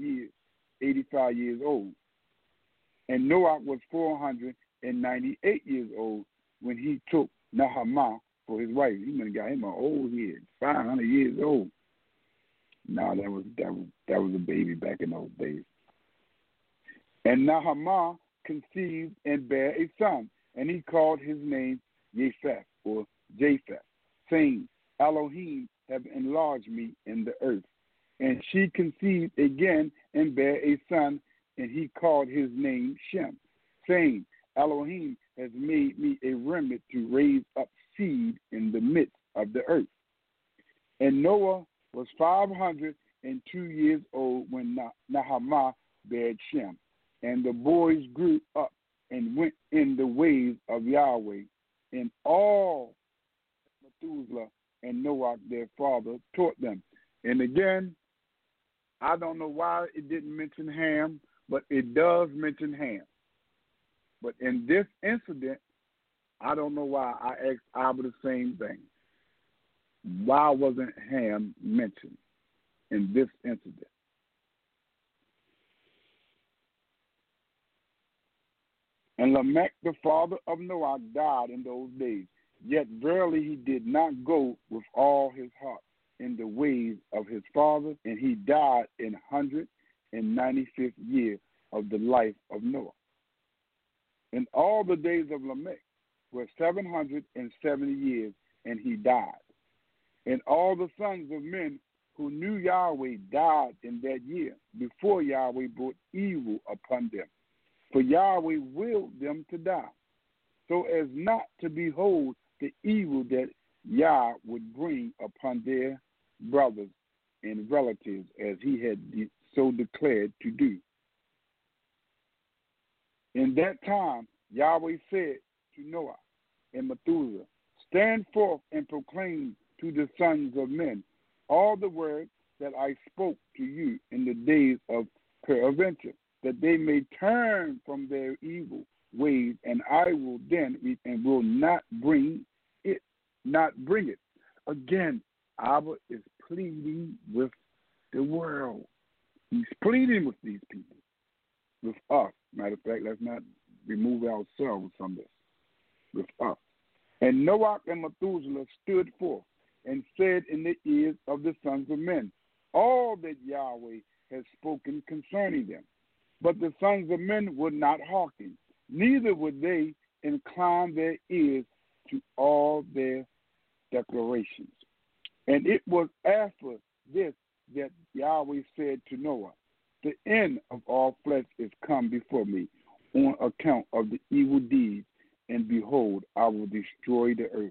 years old. And Noah was 498 years old when he took Nahama for his wife. He went and got him an old head, 500 years old. No, that was a baby back in those days. And Nahama conceived and bare a son, and he called his name Japheth, or Japheth, saying, Elohim have enlarged me in the earth. And she conceived again and bare a son, and he called his name Shem, saying, Elohim has made me a remnant to raise up seed in the midst of the earth. And Noah was 502 years old when Nahama bare Shem. And the boys grew up and went in the ways of Yahweh, and all Methuselah and Noah their father taught them. And again, I don't know why it didn't mention Ham, but it does mention Ham. But in this incident, I don't know why I asked Abba the same thing. Why wasn't Ham mentioned in this incident? And Lamech, the father of Noah, died in those days. Yet verily he did not go with all his heart in the ways of his father, and he died in 195th year of the life of Noah. And all the days of Lamech were 770 years, and he died. And all the sons of men who knew Yahweh died in that year, before Yahweh brought evil upon them. For Yahweh willed them to die, so as not to behold the evil that Yah would bring upon their brothers and relatives, as he had so declared to do. In that time, Yahweh said to Noah and Methuselah, stand forth and proclaim to the sons of men all the words that I spoke to you in the days of peradventure, that they may turn from their evil ways, and I will then and will not bring it. Again, Abba is pleading with the world. He's pleading with these people, with us. Matter of fact, let's not remove ourselves from this. With us. And Noah and Methuselah stood forth and said in the ears of the sons of men all that Yahweh has spoken concerning them. But the sons of men would not hearken, neither would they incline their ears to all their declarations. And it was after this that Yahweh said to Noah, the end of all flesh is come before me on account of the evil deeds, and behold, I will destroy the earth.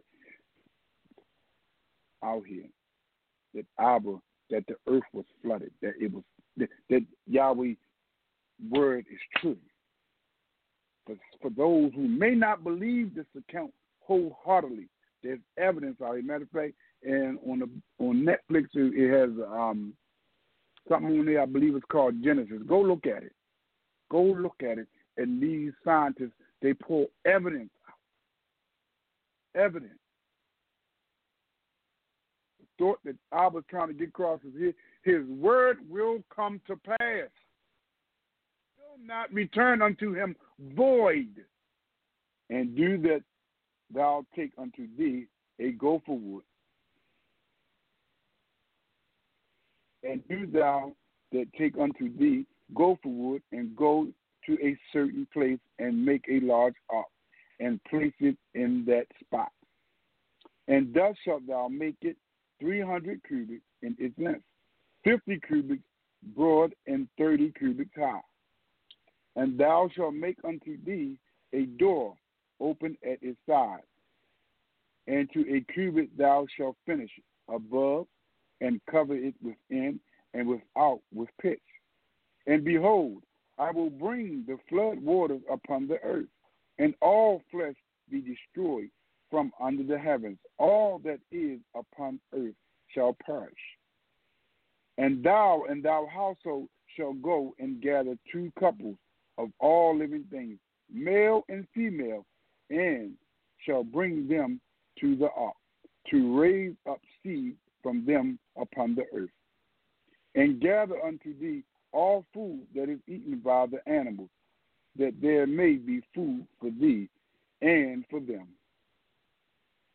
Out here, that the earth was flooded, that Yahweh's word is true. But for those who may not believe this account wholeheartedly, there's evidence of it. Matter of fact, and on Netflix it has something on there. I believe it's called Genesis. Go look at it. Go look at it. And these scientists, they pull evidence out. Evidence. The thought that I was trying to get across is his word will come to pass. Will not return unto him void. And do that thou take unto thee a gopher wood. And do thou that take unto thee gopher wood, and go to a certain place, and make a large ark, and place it in that spot. And thus shalt thou make it 300 cubits in its length, 50 cubits broad, and 30 cubits high. And thou shalt make unto thee a door open at its side, and to a cubit thou shalt finish it above, and cover it within and without with pitch. And behold, I will bring the flood waters upon the earth, and all flesh be destroyed from under the heavens. All that is upon earth shall perish. And thou and thy household shall go and gather 2 couples of all living things, male and female, and shall bring them to the ark, to raise up seed from them upon the earth. And gather unto thee all food that is eaten by the animals, that there may be food for thee and for them.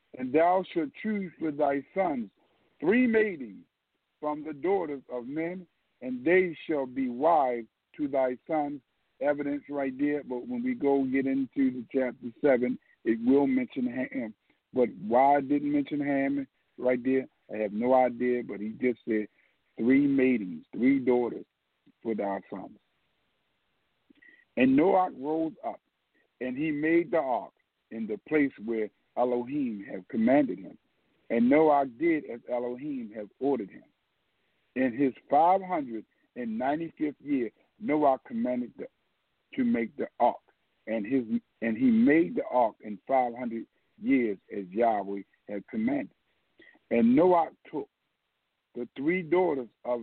And thou shalt choose for thy sons 3 maidens from the daughters of men, and they shall be wives to thy sons. Evidence right there, but when we go get into the chapter 7, it will mention Ham. But why it didn't mention Ham right there, I have no idea, but he just said 3 maidens, 3 daughters for thy sons. And Noah rose up, and he made the ark in the place where Elohim had commanded him. And Noah did as Elohim had ordered him. In his 595th year, Noah commanded to make the ark, and he made the ark in 500 years as Yahweh had commanded. And Noah took the 3 daughters of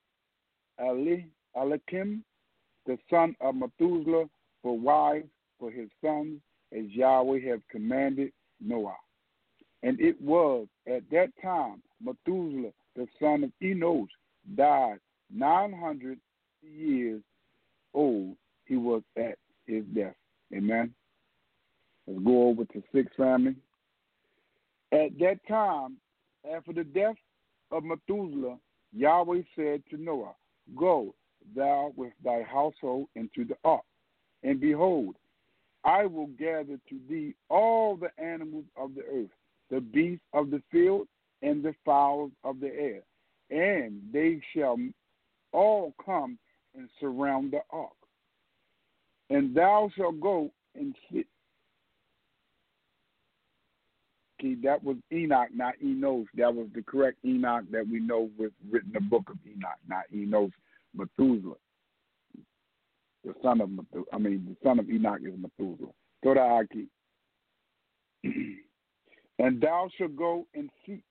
Eliakim, the son of Methuselah, for wives for his sons, as Yahweh had commanded Noah. And it was at that time Methuselah, the son of Enos, died 900 years old. He was at his death. Amen. Let's go over to 6, family. At that time, after the death of Methuselah, Yahweh said to Noah, Go thou with thy household into the ark, and behold, I will gather to thee all the animals of the earth, the beasts of the field, and the fowls of the air, and they shall all come and surround the ark. And thou shalt go and sit. See, that was Enoch, not Enos. That was the correct Enoch that we know was written in the book of Enoch, not Enos, Methuselah. The son of Enoch is Methuselah. Go to Aki. And thou shalt go and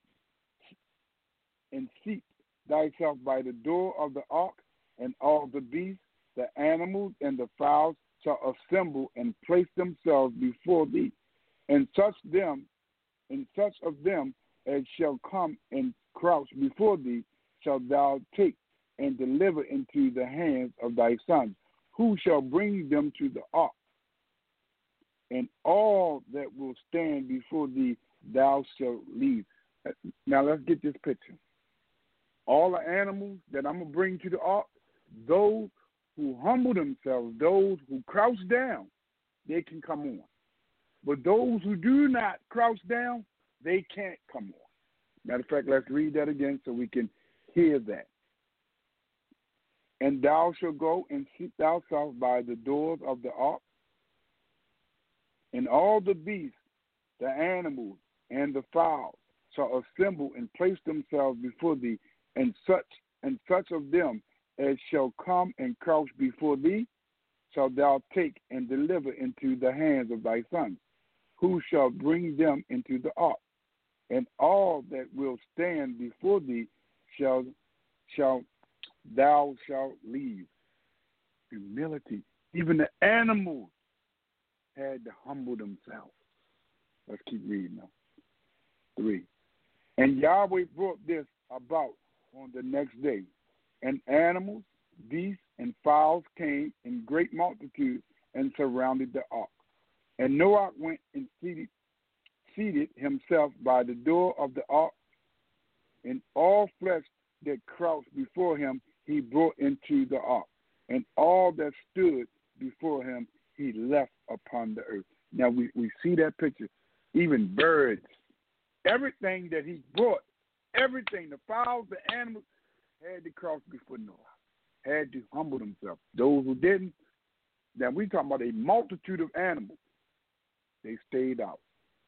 seat thyself by the door of the ark, and all the beasts, the animals, and the fowls shall assemble and place themselves before thee, and such of them as shall come and crouch before thee shalt thou take and deliver into the hands of thy sons, who shall bring them to the ark. And all that will stand before thee thou shalt leave. Now let's get this picture. All the animals that I'm going to bring to the ark, those who humble themselves, those who crouch down, they can come on. But those who do not crouch down, they can't come on. Matter of fact, let's read that again so we can hear that. And thou shalt go and seat thyself by the doors of the ark, and all the beasts, the animals, and the fowls shall assemble and place themselves before thee, and such of them as shall come and crouch before thee shalt thou take and deliver into the hands of thy sons, who shall bring them into the ark. And all that will stand before thee thou shalt leave. Humility. Even the animals had to humble themselves. Let's keep reading now. 3. And Yahweh brought this about on the next day. And animals, beasts, and fowls came in great multitudes and surrounded the ark. And Noah went and seated himself by the door of the ark, and all flesh that crouched before him he brought into the ark, and all that stood before him he left upon the earth. Now we see that picture. Even birds, everything that he brought, everything, the fowls, the animals, had to crouch before Noah, had to humble themselves. Those who didn't, now we talking about a multitude of animals. They stayed out.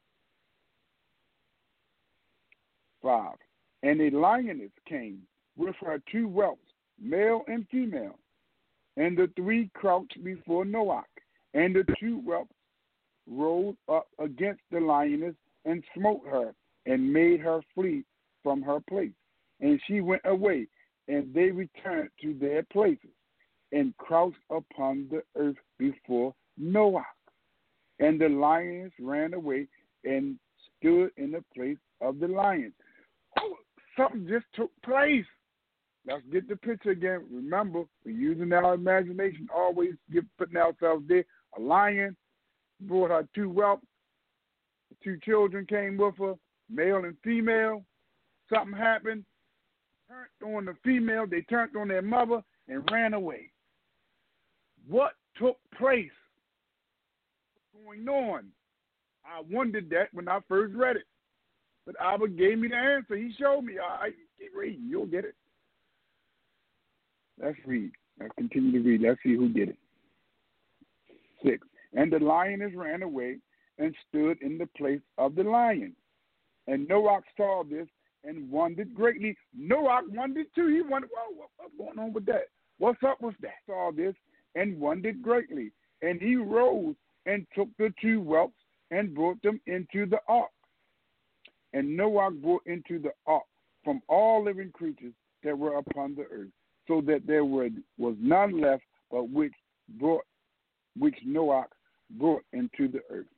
5. And a lioness came with her 2 whelps, male and female, and the 3 crouched before Noah. And the 2 whelps rose up against the lioness and smote her and made her flee from her place. And she went away, and they returned to their places and crouched upon the earth before Noah. And the lioness ran away and stood in the place of the lion. Oh, something just took place. Let's get the picture again. Remember, we're using our imagination, always putting ourselves there. A lion brought her 2 whelps. 2 children came with her, male and female. Something happened, turned on the female, they turned on their mother and ran away. What took place? What's going on? I wondered that when I first read it. But Abba gave me the answer. He showed me. I keep reading. You'll get it. Let's read. Let's continue to read. Let's see who did it. 6. And the lioness ran away and stood in the place of the lion. And Noach saw this and wondered greatly. Noach wondered too. He wondered, well, what's going on with that? What's up with that? Saw this and wondered greatly. And he rose and took the 2 whelps and brought them into the ark. And Noach brought into the ark from all living creatures that were upon the earth, so that there was none left but which Noach brought into the earth.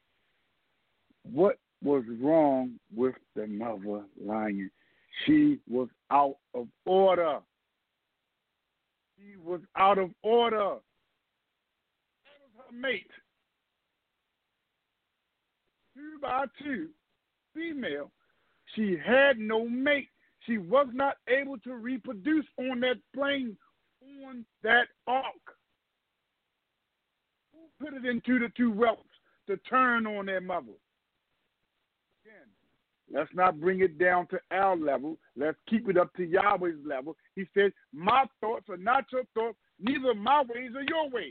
What was wrong with the mother lion? She was out of order. She was out of order. That was her mate. 2 by 2, female. She had no mate. She was not able to reproduce on that plane, on that ark. Who put it into the 2 whelps to turn on their mother? Again, let's not bring it down to our level. Let's keep it up to Yahweh's level. He said, my thoughts are not your thoughts, neither my ways are your ways.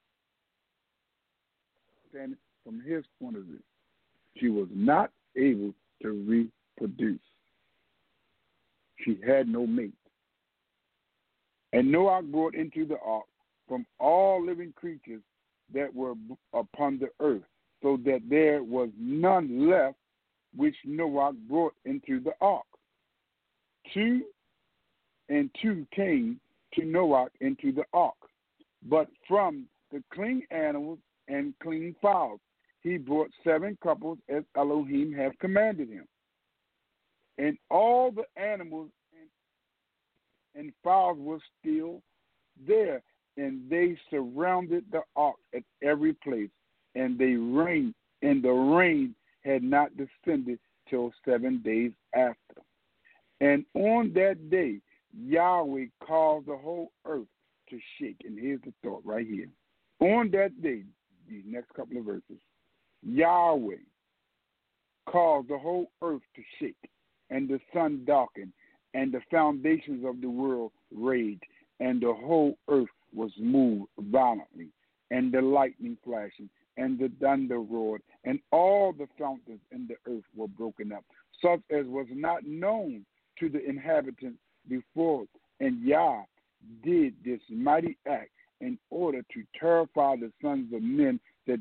And from his point of view, she was not able to reproduce. She had no mate. And Noah brought into the ark from all living creatures that were upon the earth, so that there was none left which Noah brought into the ark. 2 and 2 came to Noah into the ark, but from the clean animals and clean fowls he brought 7 couples as Elohim had commanded him. And all the animals and fowls were still there, and they surrounded the ark at every place, and the rain had not descended till 7 days after. And on that day, Yahweh caused the whole earth to shake. And here's the thought right here. On that day, these next couple of verses, Yahweh caused the whole earth to shake, and the sun darkened, and the foundations of the world raged, and the whole earth was moved violently, and the lightning flashing, and the thunder roared, and all the fountains in the earth were broken up, such as was not known to the inhabitants before. And Yah did this mighty act in order to terrify the sons of men, that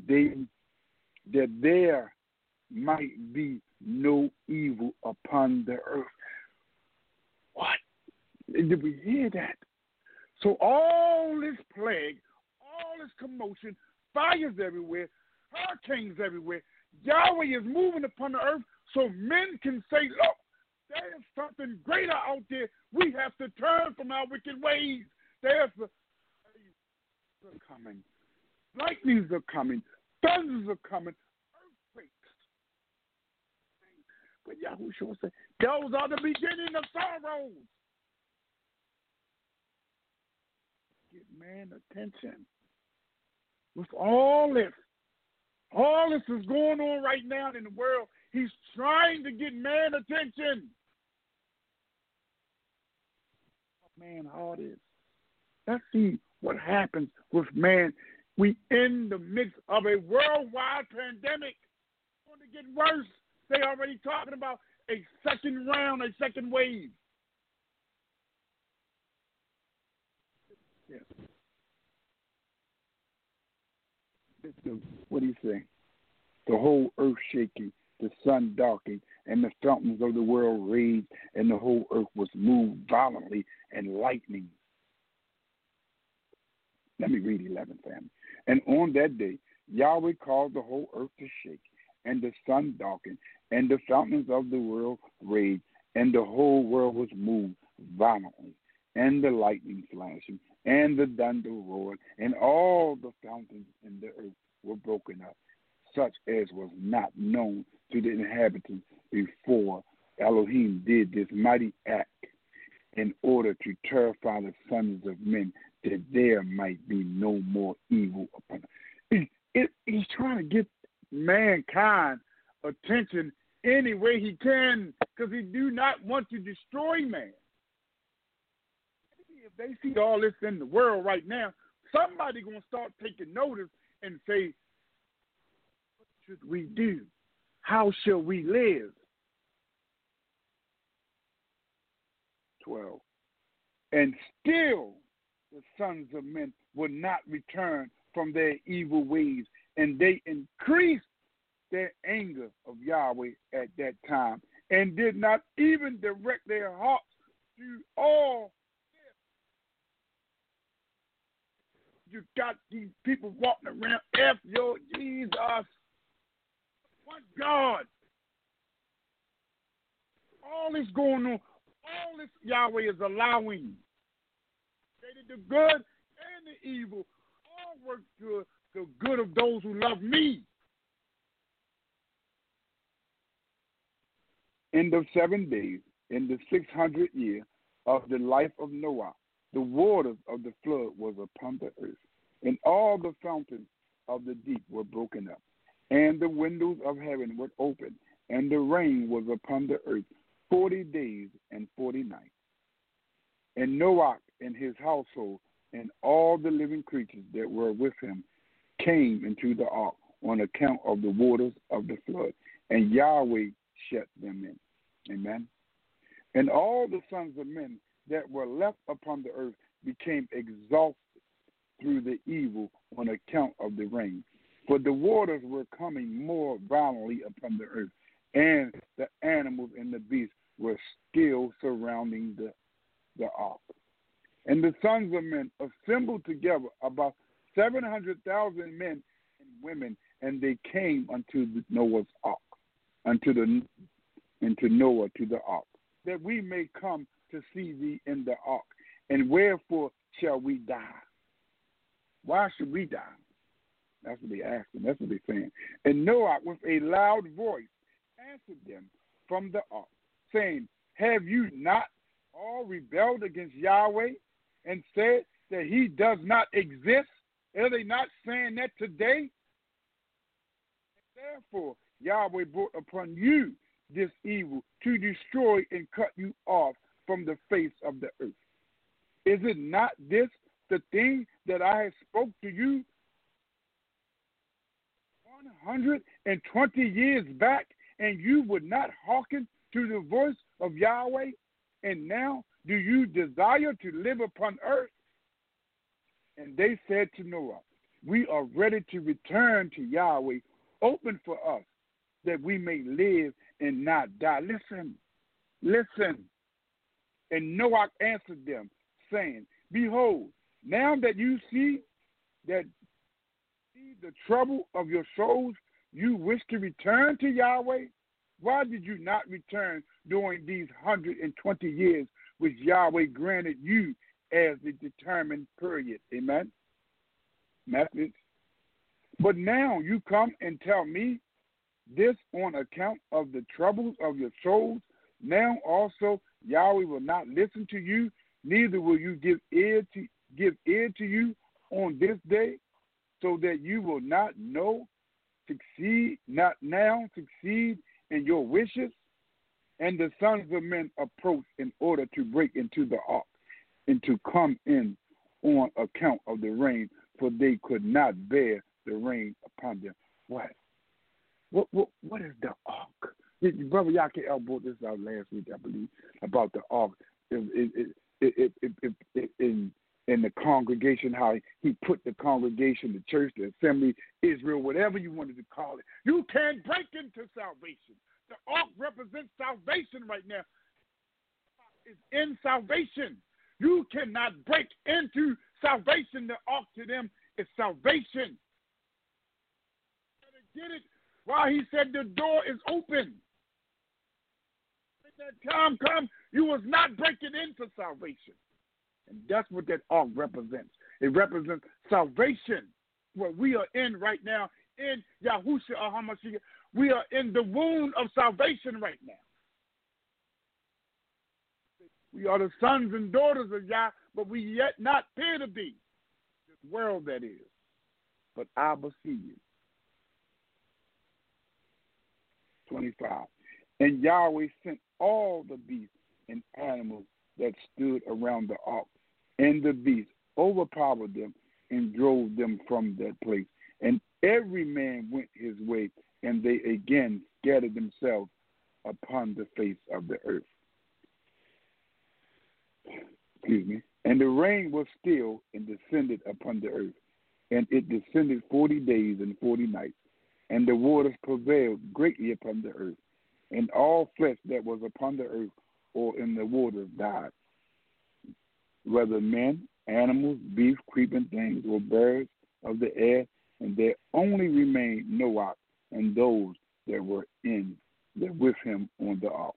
there might be no evil upon the earth. What? Did we hear that? So all this plague, all this commotion, fires everywhere, hurricanes everywhere, Yahweh is moving upon the earth so men can say, look, there's something greater out there. We have to turn from our wicked ways. There's coming. Lightnings are coming. Thunders are coming. Earthquakes. But Yahushua said, those are the beginning of sorrows. Get man attention. With all this is going on right now in the world. He's trying to get man attention. Man heart is. Let's see what happens with man. We in the midst of a worldwide pandemic. It's going to get worse. They already talking about a second round, a second wave. Yes. What do you say? The whole earth shaking, the sun darkened, and the fountains of the world raged, and the whole earth was moved violently, and lightning. Let me read 11, family. And on that day, Yahweh caused the whole earth to shake, and the sun darkened, and the fountains of the world raged, and the whole world was moved violently, and the lightning flashing, and the thunder roared, and all the fountains in the earth were broken up, such as was not known to the inhabitants before Elohim did this mighty act in order to terrify the sons of men, that there might be no more evil upon them. He's trying to get mankind attention any way he can, because he do not want to destroy man. If they see all this in the world right now, somebody going to start taking notice and say, what should we do? How shall we live? 12. And still the sons of men would not return from their evil ways, and they increased their anger of Yahweh at that time, and did not even direct their hearts to all this. You got these people walking around, F your Jesus, what God? All this going on, all this Yahweh is allowing. The good and the evil all work to the good of those who love me. In the 7 days, in the 600th year of the life of Noah, the waters of the flood was upon the earth, and all the fountains of the deep were broken up, and the windows of heaven were opened, and the rain was upon the earth 40 days and 40 nights. And Noah and his household and all the living creatures that were with him came into the ark on account of the waters of the flood, and Yahweh shut them in. Amen. And all the sons of men that were left upon the earth became exhausted through the evil on account of the rain, for the waters were coming more violently upon the earth, and the animals and the beasts were still surrounding the ark. And the sons of men assembled together, about 700,000 men and women, and they came unto Noah's ark, unto Noah to the ark, that we may come to see thee in the ark. And wherefore shall we die? Why should we die? That's what they asking. That's what they're saying. And Noah, with a loud voice, answered them from the ark, saying, have you not all rebelled against Yahweh and said that he does not exist? Are they not saying that today? Therefore, Yahweh brought upon you this evil to destroy and cut you off from the face of the earth. Is it not this the thing that I have spoke to you 120 years back, and you would not hearken to the voice of Yahweh? And now do you desire to live upon earth? And they said to Noah, we are ready to return to Yahweh. Open for us that we may live and not die. Listen. And Noah answered them, saying, behold, now that you see the trouble of your souls, you wish to return to Yahweh? Why did you not return during these 120 years which Yahweh granted you as the determined period? Amen. Message. But now you come and tell me this on account of the troubles of your souls. Now also Yahweh will not listen to you, neither will you give ear to you on this day, so that you will not succeed in your wishes. And the sons of men approached in order to break into the ark and to come in on account of the rain, for they could not bear the rain upon them. What is the ark? Brother Yaki brought this out last week, I believe, about the ark. In the congregation, how he put the congregation, the church, the assembly, Israel, whatever you wanted to call it. You can't break into salvation. The ark represents salvation right now. It's in salvation. You cannot break into salvation. The ark to them is salvation. Get it? While he said the door is open. When that time comes, you was not breaking into salvation. And that's what that ark represents. It represents salvation. What we are in right now in Yahushua HaMashiach. We are in the womb of salvation right now. We are the sons and daughters of Yah, but we yet not appear to be. This world, that is. But Abba see you. 25. And Yahweh sent all the beasts and animals that stood around the ark, and the beasts overpowered them and drove them from that place. And every man went his way, and they again scattered themselves upon the face of the earth. Excuse me. And the rain was still and descended upon the earth, and it descended 40 days and 40 nights, and the waters prevailed greatly upon the earth, and all flesh that was upon the earth or in the waters died, whether men, animals, beasts, creeping things, or birds of the air, and there only remained Noah and those that were with him on the ark.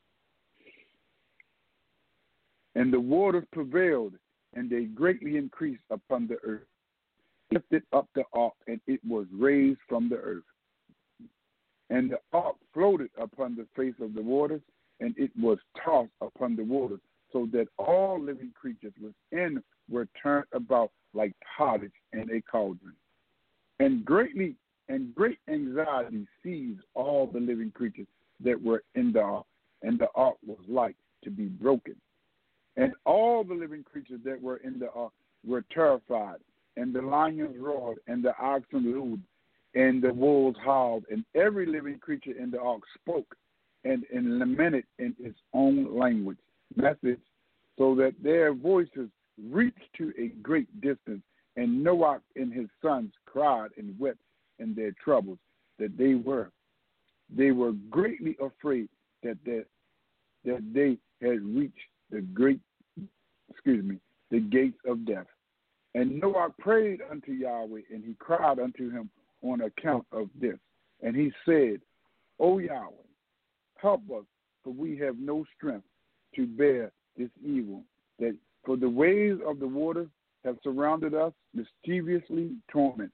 And the waters prevailed, and they greatly increased upon the earth. Lifted up the ark, and it was raised from the earth. And the ark floated upon the face of the waters, and it was tossed upon the waters, so that all living creatures within were turned about like pottage in a cauldron. And great anxiety seized all the living creatures that were in the ark, and the ark was like to be broken. And all the living creatures that were in the ark were terrified, and the lions roared, and the oxen lowed, and the wolves howled, and every living creature in the ark spoke and lamented in its own message, so that their voices reached to a great distance. And Noah and his sons cried and wept in their troubles, that they were greatly afraid that they had reached the gates of death. And Noah prayed unto Yahweh, and he cried unto him on account of this. And he said, O Yahweh, help us, for we have no strength to bear this evil, for the waves of the waters have surrounded us, mischievously torrents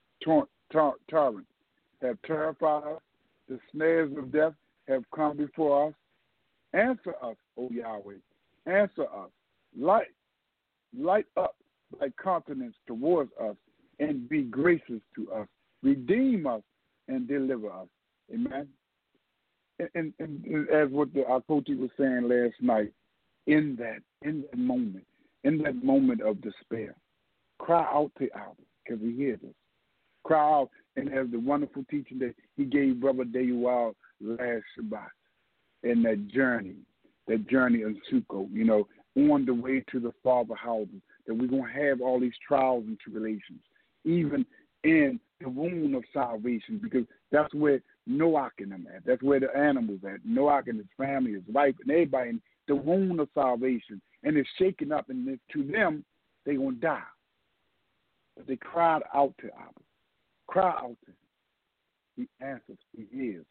have terrified us, the snares of death have come before us. Answer us, O Yahweh, answer us, light up thy countenance towards us, and be gracious to us. Redeem us and deliver us. Amen. And as what our coach was saying last night, in that moment of despair, cry out to Abba, because he hears us. Cry out, and as the wonderful teaching that he gave Brother Dayual last Shabbat, in that journey of Sukkot, on the way to the Father houses, that we're going to have all these trials and tribulations, even in the womb of salvation, because that's where Noah and them at. That's where the animals at. Noah and his family, his wife, and everybody in the womb of salvation. And it's shaken up, and to them, they're going to die. But they cried out to Abba. Cry out to him. He answers. He hears.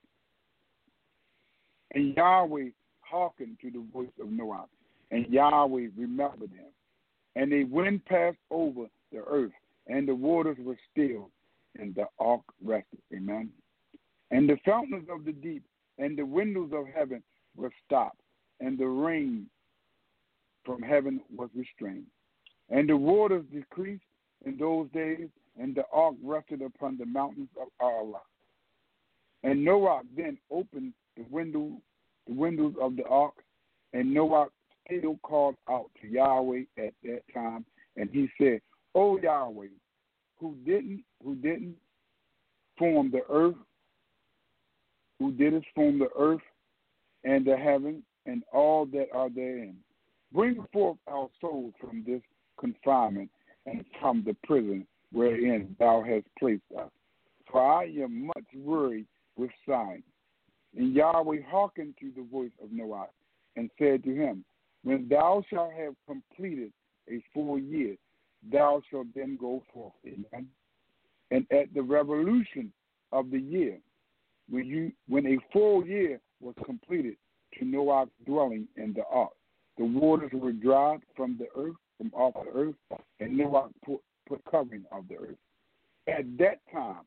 And Yahweh hearkened to the voice of Noah, and Yahweh remembered him. And the wind passed over the earth, and the waters were still, and the ark rested. Amen. And the fountains of the deep and the windows of heaven were stopped, and the rain from heaven was restrained. And the waters decreased in those days, and the ark rested upon the mountains of Allah. And Noah then opened the windows of the ark, and Noah still called out to Yahweh at that time, and he said, O Yahweh, who didn't form the earth, who didst form the earth and the heaven and all that are therein, bring forth our souls from this confinement and from the prison wherein thou hast placed us. For I am much worried with sighing. And Yahweh hearkened to the voice of Noah and said to him, when thou shalt have completed a full year, thou shalt then go forth. Amen. And at the revolution of the year, when a full year was completed to Noah's dwelling in the ark, the waters were dried from the earth, from off the earth, and Noah put covering of the earth. At that time,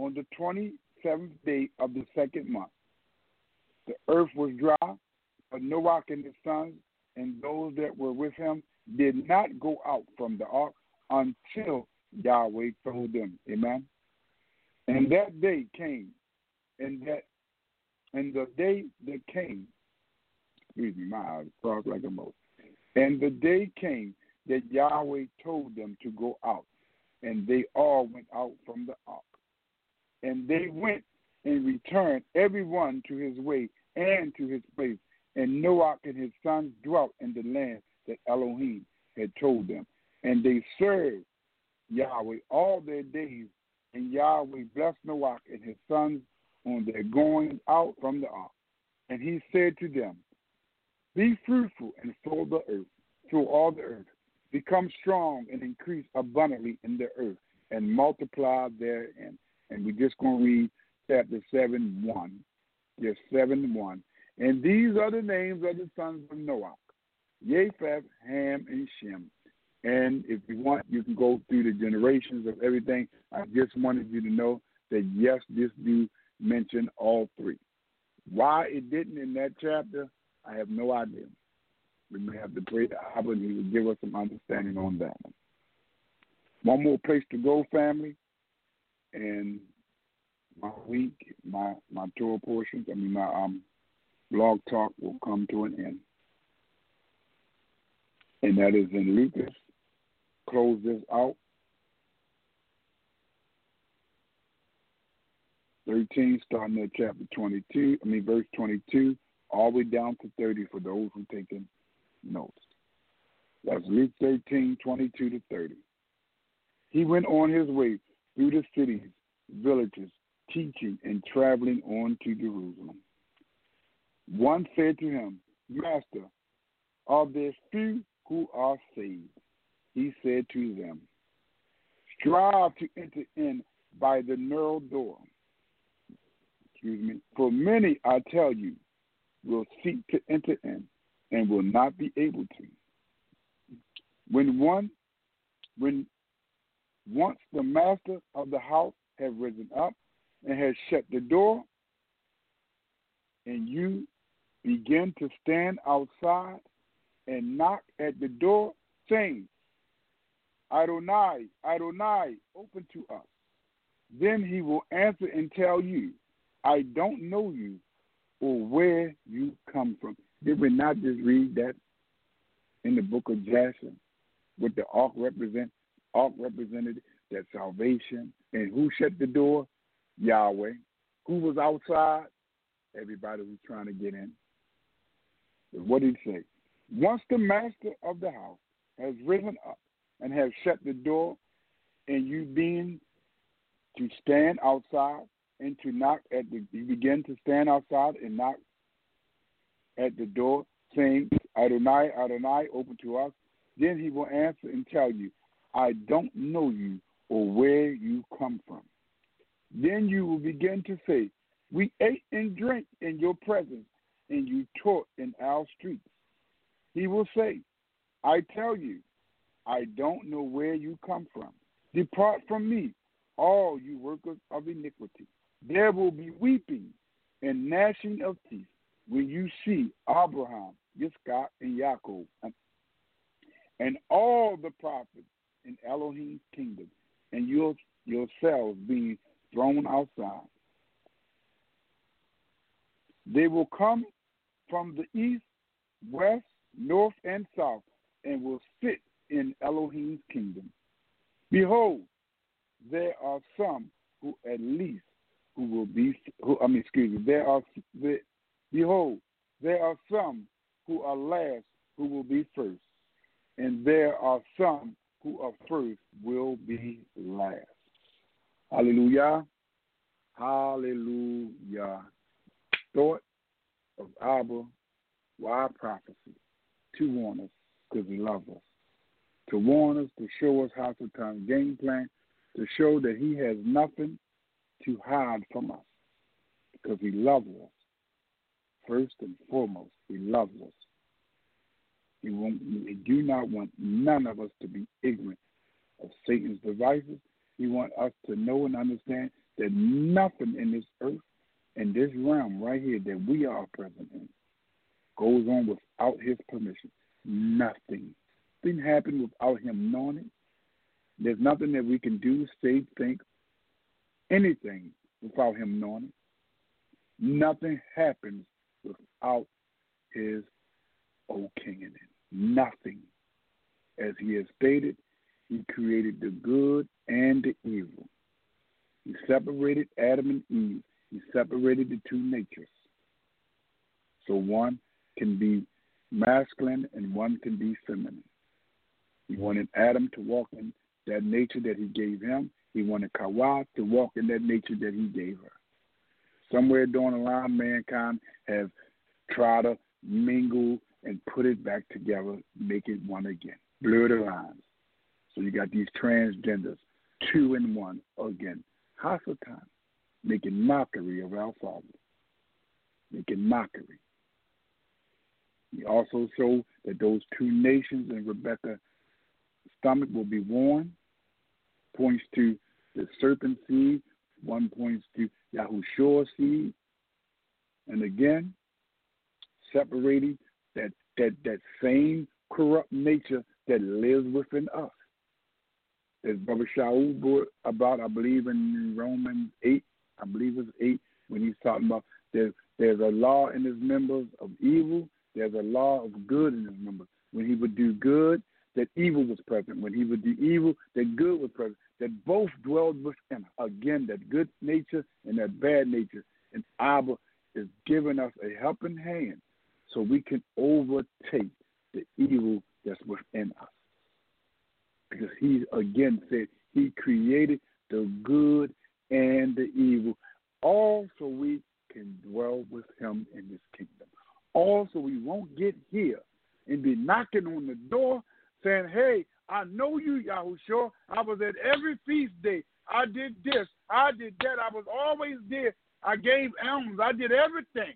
on the 27th day of the second month. The earth was dry, but Noah and his sons and those that were with him did not go out from the ark until Yahweh told them. Amen. And that day came, and the day that came, excuse me, my eyes crossed like a mouse. And the day came that Yahweh told them to go out, and they all went out from the ark. And they went and returned, every one to his way and to his place. And Noah and his sons dwelt in the land that Elohim had told them. And they served Yahweh all their days. And Yahweh blessed Noah and his sons on their going out from the ark. And he said to them, be fruitful and fill the earth, through all the earth. Become strong and increase abundantly in the earth, and multiply therein. And we're just going to read chapter 7:1. Yes, 7:1. And these are the names of the sons of Noah, Japheth, Ham, and Shem. And if you want, you can go through the generations of everything. I just wanted you to know that, yes, this do mention all three. Why it didn't in that chapter, I have no idea. We may have to pray to Abba, and he will give us some understanding on that one. One more place to go, family, and my week, my Torah portions, my blog talk will come to an end. And that is in Lucas. Close this out. 13, starting at chapter 22, verse 22, all the way down to 30 for those who are taking notes. That's Luke 13, 22 to 30. He went on his way through the cities, villages, teaching and traveling on to Jerusalem. One said to him, Master, are there few who are saved? He said to them, strive to enter in by the narrow door. For many, I tell you, will seek to enter in and will not be able to. When once the master of the house has risen up and has shut the door, and you begin to stand outside and knock at the door, saying, Adonai, Adonai, open to us. Then he will answer and tell you, I don't know you or where you come from. Did we not just read that in the book of Jasher? What the ark represented? Ark represented that salvation. And who shut the door? Yahweh. Who was outside? Everybody who's trying to get in. But what did he say? Once the master of the house has risen up and has shut the door, and you being to stand outside and to knock at the, you begin to stand outside and knock at the door, saying, Adonai, Adonai, open to us. Then he will answer and tell you, I don't know you or where you come from. Then you will begin to say, we ate and drank in your presence, and you taught in our streets. He will say, I tell you, I don't know where you come from. Depart from me, all you workers of iniquity. There will be weeping and gnashing of teeth when you see Abraham, Yitzchak, and Yaakov, and all the prophets in Elohim's kingdom, and yourselves being thrown outside. They will come from the east, west, north, and south, and will sit in Elohim's kingdom. Behold, there are some who at least who will be, behold, there are some who are last who will be first, and there are some who are first will be last. Hallelujah. Hallelujah. Thought of Abba, why prophecy? To warn us, because he loves us. To warn us, to show us how to turn game plan, to show that he has nothing to hide from us, because he loves us. First and foremost, he loves us. He do not want none of us to be ignorant of Satan's devices. He wants us to know and understand that nothing in this earth and this realm right here that we are present in goes on without his permission. Nothing. Didn't happen without him knowing it. There's nothing that we can do, say, think, anything without him knowing it. Nothing happens without his okaying it. Nothing. As he has stated, he created the good and the evil. He separated Adam and Eve. He separated the two natures. So one can be masculine and one can be feminine. He wanted Adam to walk in that nature that he gave him. He wanted Hawa to walk in that nature that he gave her. Somewhere down the line, mankind have tried to mingle and put it back together, make it one again, blur the lines. So you got these transgenders, 2 in 1 again. Hasatan, making mockery of our Father, making mockery. He also showed that those 2 nations in Rebekah's stomach will be worn, points to the serpent seed, one points to Yahushua's seed, and again, separating that same corrupt nature that lives within us. As Brother Shaul brought about, I believe in Romans 8, I believe it's 8, when he's talking about there's a law in his members of evil, there's a law of good in his members. When he would do good, that evil was present. When he would do evil, that good was present. That both dwelled within him. Again, that good nature and that bad nature. And Abba is giving us a helping hand so we can overtake the evil that's within us. Because he, again, said he created the good and the evil, all so we can dwell with him in this kingdom. All so we won't get here and be knocking on the door saying, hey, I know you, Yahushua. I was at every feast day. I did this. I did that. I was always there. I gave alms. I did everything.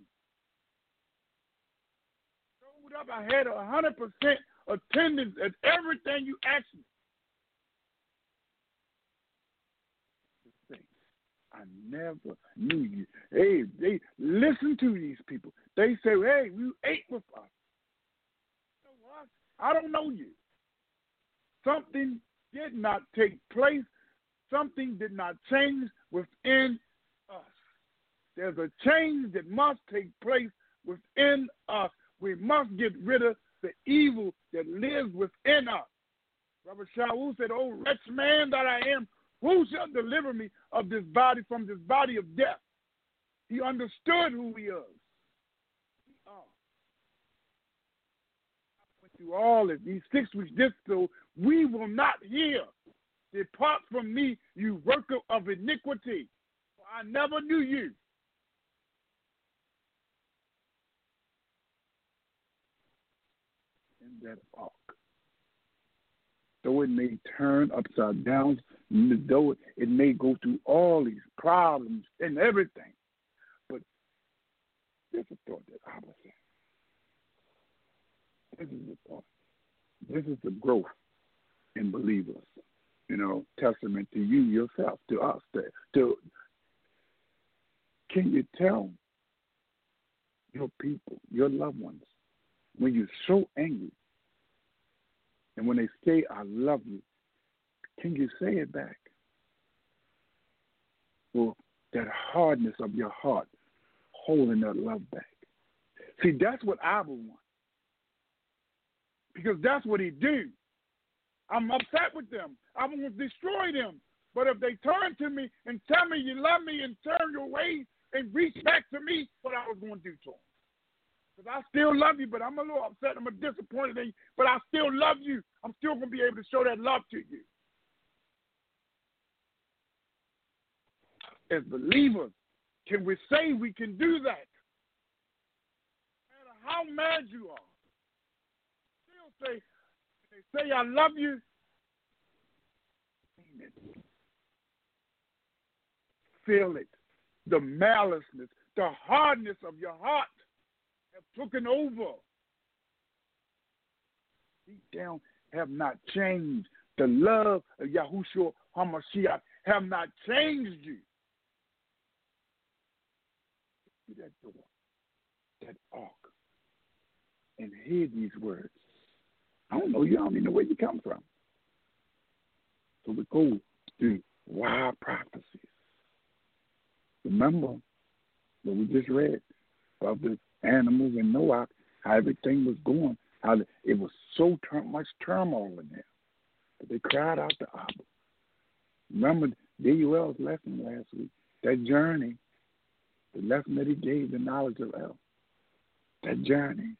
Showed up. I had 100% attendance at everything you asked me. I never knew you. Hey, they listen to these people. They say, hey, you ate with us. You know what? I don't know you. Something did not take place. Something did not change within us. There's a change that must take place within us. We must get rid of the evil that lives within us. Rabbi Shaul said, oh, wretched man that I am, who shall deliver me of this body from this body of death? He understood who he is. Through all of these 6 weeks, this so we will not hear. Depart from me, you worker of iniquity. For I never knew you. In that ark, though it may turn upside down, though it may go through all these problems and everything, but there's a thought that I was saying. This is the thought. This is the growth in believers. You know, testament to you yourself, to us. Can you tell your people, your loved ones, when you're so angry, and when they say, I love you, can you say it back? Or that hardness of your heart holding that love back. See, that's what I would want. Because that's what he do. I'm upset with them. I want to destroy them. But if they turn to me and tell me you love me and turn your way and reach back to me, what I was going to do to them. Because I still love you, but I'm a little upset. I'm disappointed in you, but I still love you. I'm still going to be able to show that love to you. As believers, can we say we can do that? No matter how mad you are. Still say, they say I love you. Feel it. The maliceness, the hardness of your heart have taken over. Deep down have not changed. The love of Yahushua HaMashiach have not changed you. to that door, that ark, and hear these words. I don't know you. I don't even know where you come from. So we go through wild prophecies. Remember what we just read about the animals and Noah, how everything was going, how it was so much turmoil in there. But they cried out to Abba. Remember D.U.L.'s lesson last week, that journey, the lesson that he gave, the knowledge of El, that journey.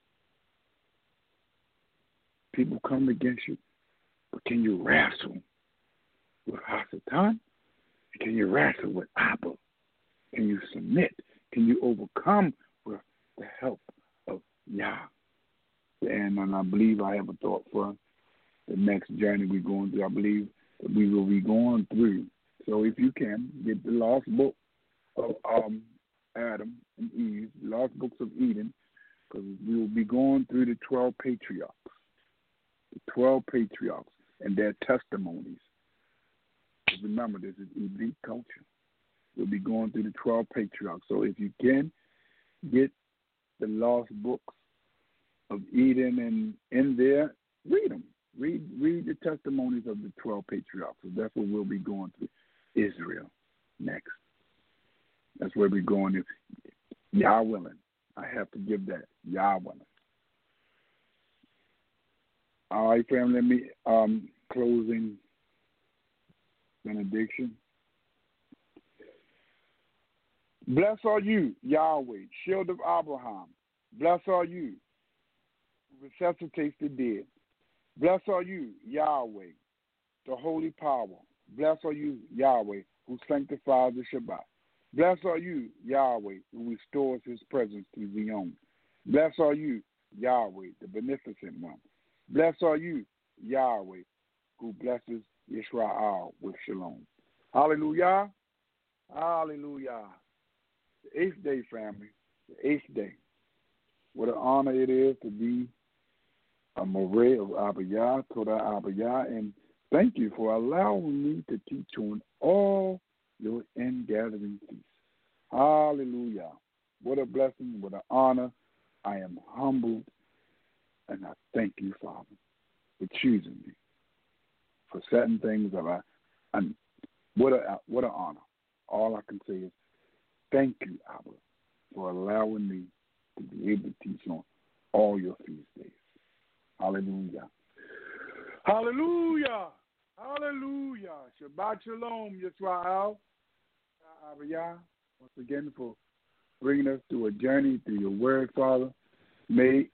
People come against you, but can you wrestle with Hasatan? Can you wrestle with Abba? Can you submit? Can you overcome with the help of Yah? And I believe I have a thought for the next journey we're going through. I believe that we will be going through. So if you can, get the lost book of Adam and Eve, the lost books of Eden, because we will be going through the 12 patriarchs. The 12 patriarchs and their testimonies. Remember, this is elite culture. We'll be going through the 12 patriarchs. So if you can, get the lost books of Eden and in there, read them. Read the testimonies of the 12 patriarchs. So that's what we'll be going through. Israel next. That's where we're going. Yah willing. I have to give that. Yah willing. All right, family, let me closing benediction. Blessed are you, Yahweh, shield of Abraham. Blessed are you, who resuscitates the dead. Blessed are you, Yahweh, the holy power. Blessed are you, Yahweh, who sanctifies the Shabbat. Blessed are you, Yahweh, who restores his presence to Zion. Blessed are you, Yahweh, the beneficent one. Blessed are you, Yahweh, who blesses Israel with shalom. Hallelujah. Hallelujah. The 8th day, family. The 8th day. What an honor it is to be a Moreh of Abiyah, Torah Abiyah, and thank you for allowing me to teach on all your ingathering feasts. Hallelujah. What a blessing, what an honor. I am humbled, and I thank you, Father, for choosing me, for setting things up. And what an honor. All I can say is thank you, Abba, for allowing me to be able to teach on all your feast days. Hallelujah. Hallelujah. Hallelujah. Shabbat shalom, Yisrael. Abiyah, once again, for bringing us through a journey through your word, Father. May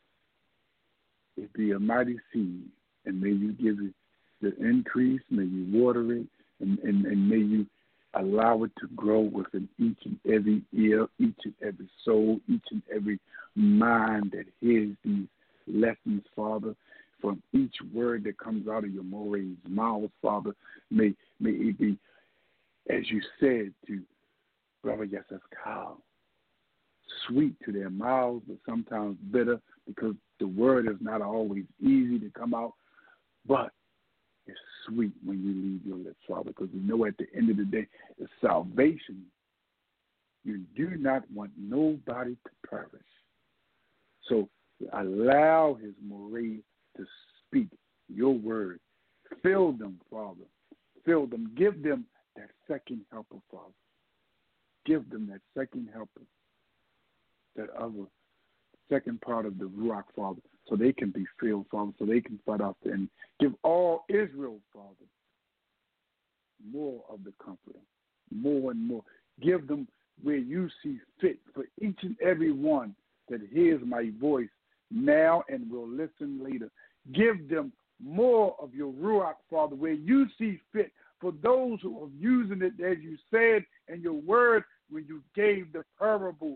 it be a mighty seed, and may you give it the increase, may you water it, and may you allow it to grow within each and every ear, each and every soul, each and every mind that hears these lessons, Father. From each word that comes out of your Moreh's mouth, Father, may it be, as you said to Brother Yeseskal, sweet to their mouths, but sometimes bitter, because the word is not always easy to come out, but it's sweet when you leave your lips, Father, because we know at the end of the day, it's salvation. You do not want nobody to perish. So allow his Moreh to speak your word. Fill them, Father. Fill them. Give them that second helper, Father. Give them that second helper, that other second part of the Ruach, Father, so they can be filled, Father, so they can fight off and give all Israel, Father, more of the Comforter, more and more. Give them where you see fit for each and every one that hears my voice now and will listen later. Give them more of your Ruach, Father, where you see fit for those who are using it, as you said in your word when you gave the parable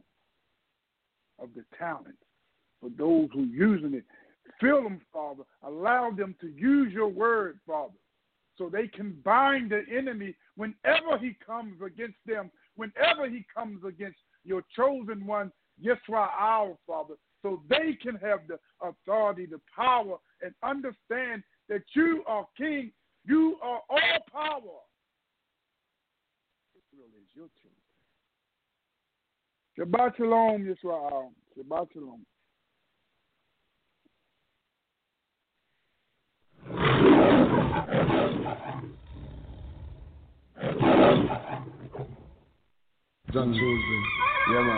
of the talents. For those who are using it, fill them, Father. Allow them to use your word, Father, so they can bind the enemy whenever he comes against them, whenever he comes against your chosen one, Yisrael, Father, so they can have the authority, the power, and understand that you are King. You are all power. Israel is your children. Shabbat shalom, Yisrael. Shabbat shalom. John Chosen. Yeah, man.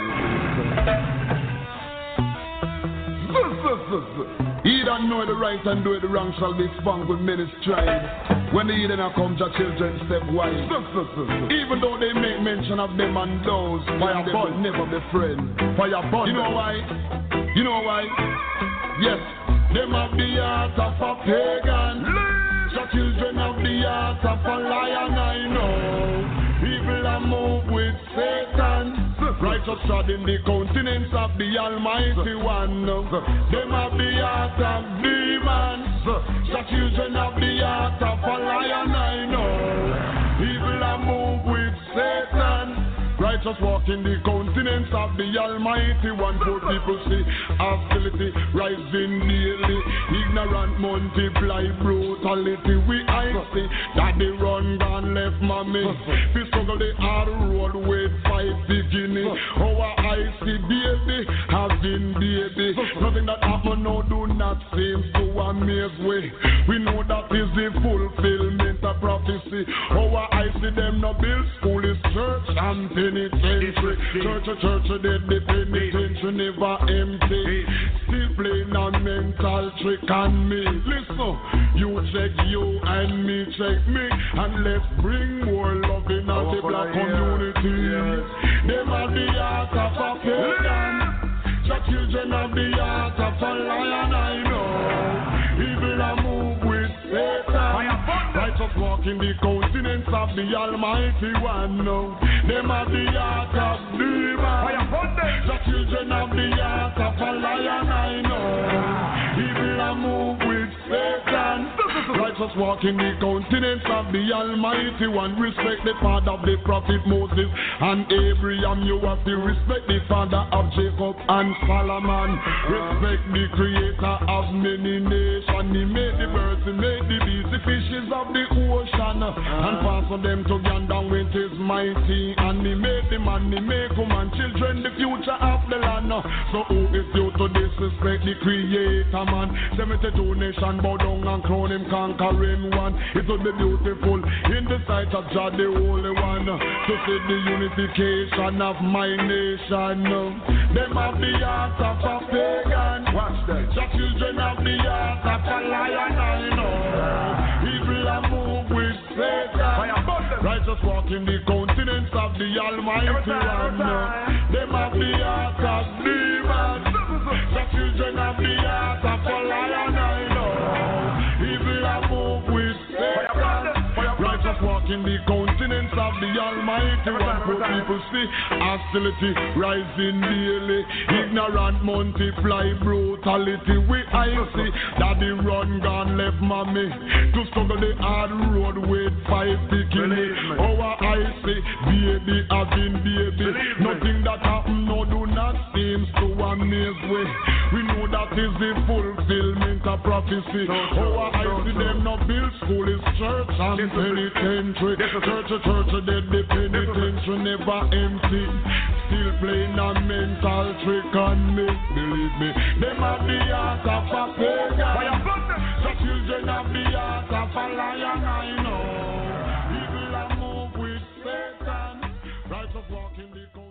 He that know the right and do the wrong shall be found with many strides. When the heathen are come, your children step wise. Even though they make mention of them and those, fire will never be friend. Fire burn. You know why? You know why? Yes, them have the heart of a pagan. Your children have the heart of a lion, I know. People are moved with Satan. Righteous trod in the countenance of the Almighty One. Them have the heart of demons. The children have the heart of a lion, I know. People are moved with Satan. Righteous walk in the countenance of the Almighty One. Poor people see hostility rising daily. Ignorant multiply brutality. We I see that they run gone left mommy. We struggle the hard road with 5 beginning. Our I see baby having baby. Nothing that happen now do not seem to amaze we. We know that is the fulfillment of prophecy. Our I see them no build school is church and penitentiary. Church, they the penitentiary never empty. Still playing a mental trick on me. Listen, you check you and me check me, and let's bring more love in the black community. Them are the heart of a pagan. The children of the heart of a lion, I know. Evil are moved with Satan. Righteous walk in the countenance of the Almighty One. Them are the heart of demons. The children of the heart of a lion, I know. Evil are moved with Satan. Righteous walk in the countenance of the Almighty One. Respect the father of the prophet Moses and Abraham. You have to respect the father of Jacob and Solomon. Respect the creator of many nations. He made the birds, he made the beasts, the fishes of the ocean, and fastened them together with his mighty. And he made the man, he made woman, children, the future of the land. So who is you to disrespect the creator, man? 72 nations bow down and crown him conquering one. It would be beautiful in the sight of God the Holy One to see the unification of my nation. Them have the heart of a pagan. Watch that. The children have the heart of a lion, I know. Evil are moved with Satan. Righteous walk in the countenance of the Almighty One. Them have the heart of demons. The children have the heart of a lion, I know. Evil are moved with Satan. Righteous walk in the countenance of the Almighty One. Poor people see hostility rising daily. Ignorant multiply brutality. We I see daddy run gone left mommy to struggle the hard road with 5 beginning. Our I see baby having baby. Nothing that happen no do not seems to amaze we. We know that is the fulfillment of prophecy. Our I see them no build school is church and penitentiary. Church, dead the penitentiary never empty. Still playing a mental trick on me. Believe me, them have the heart of a pagan. The children have the heart of a lion, I know. Evil are moved with Satan. Righteous walk in the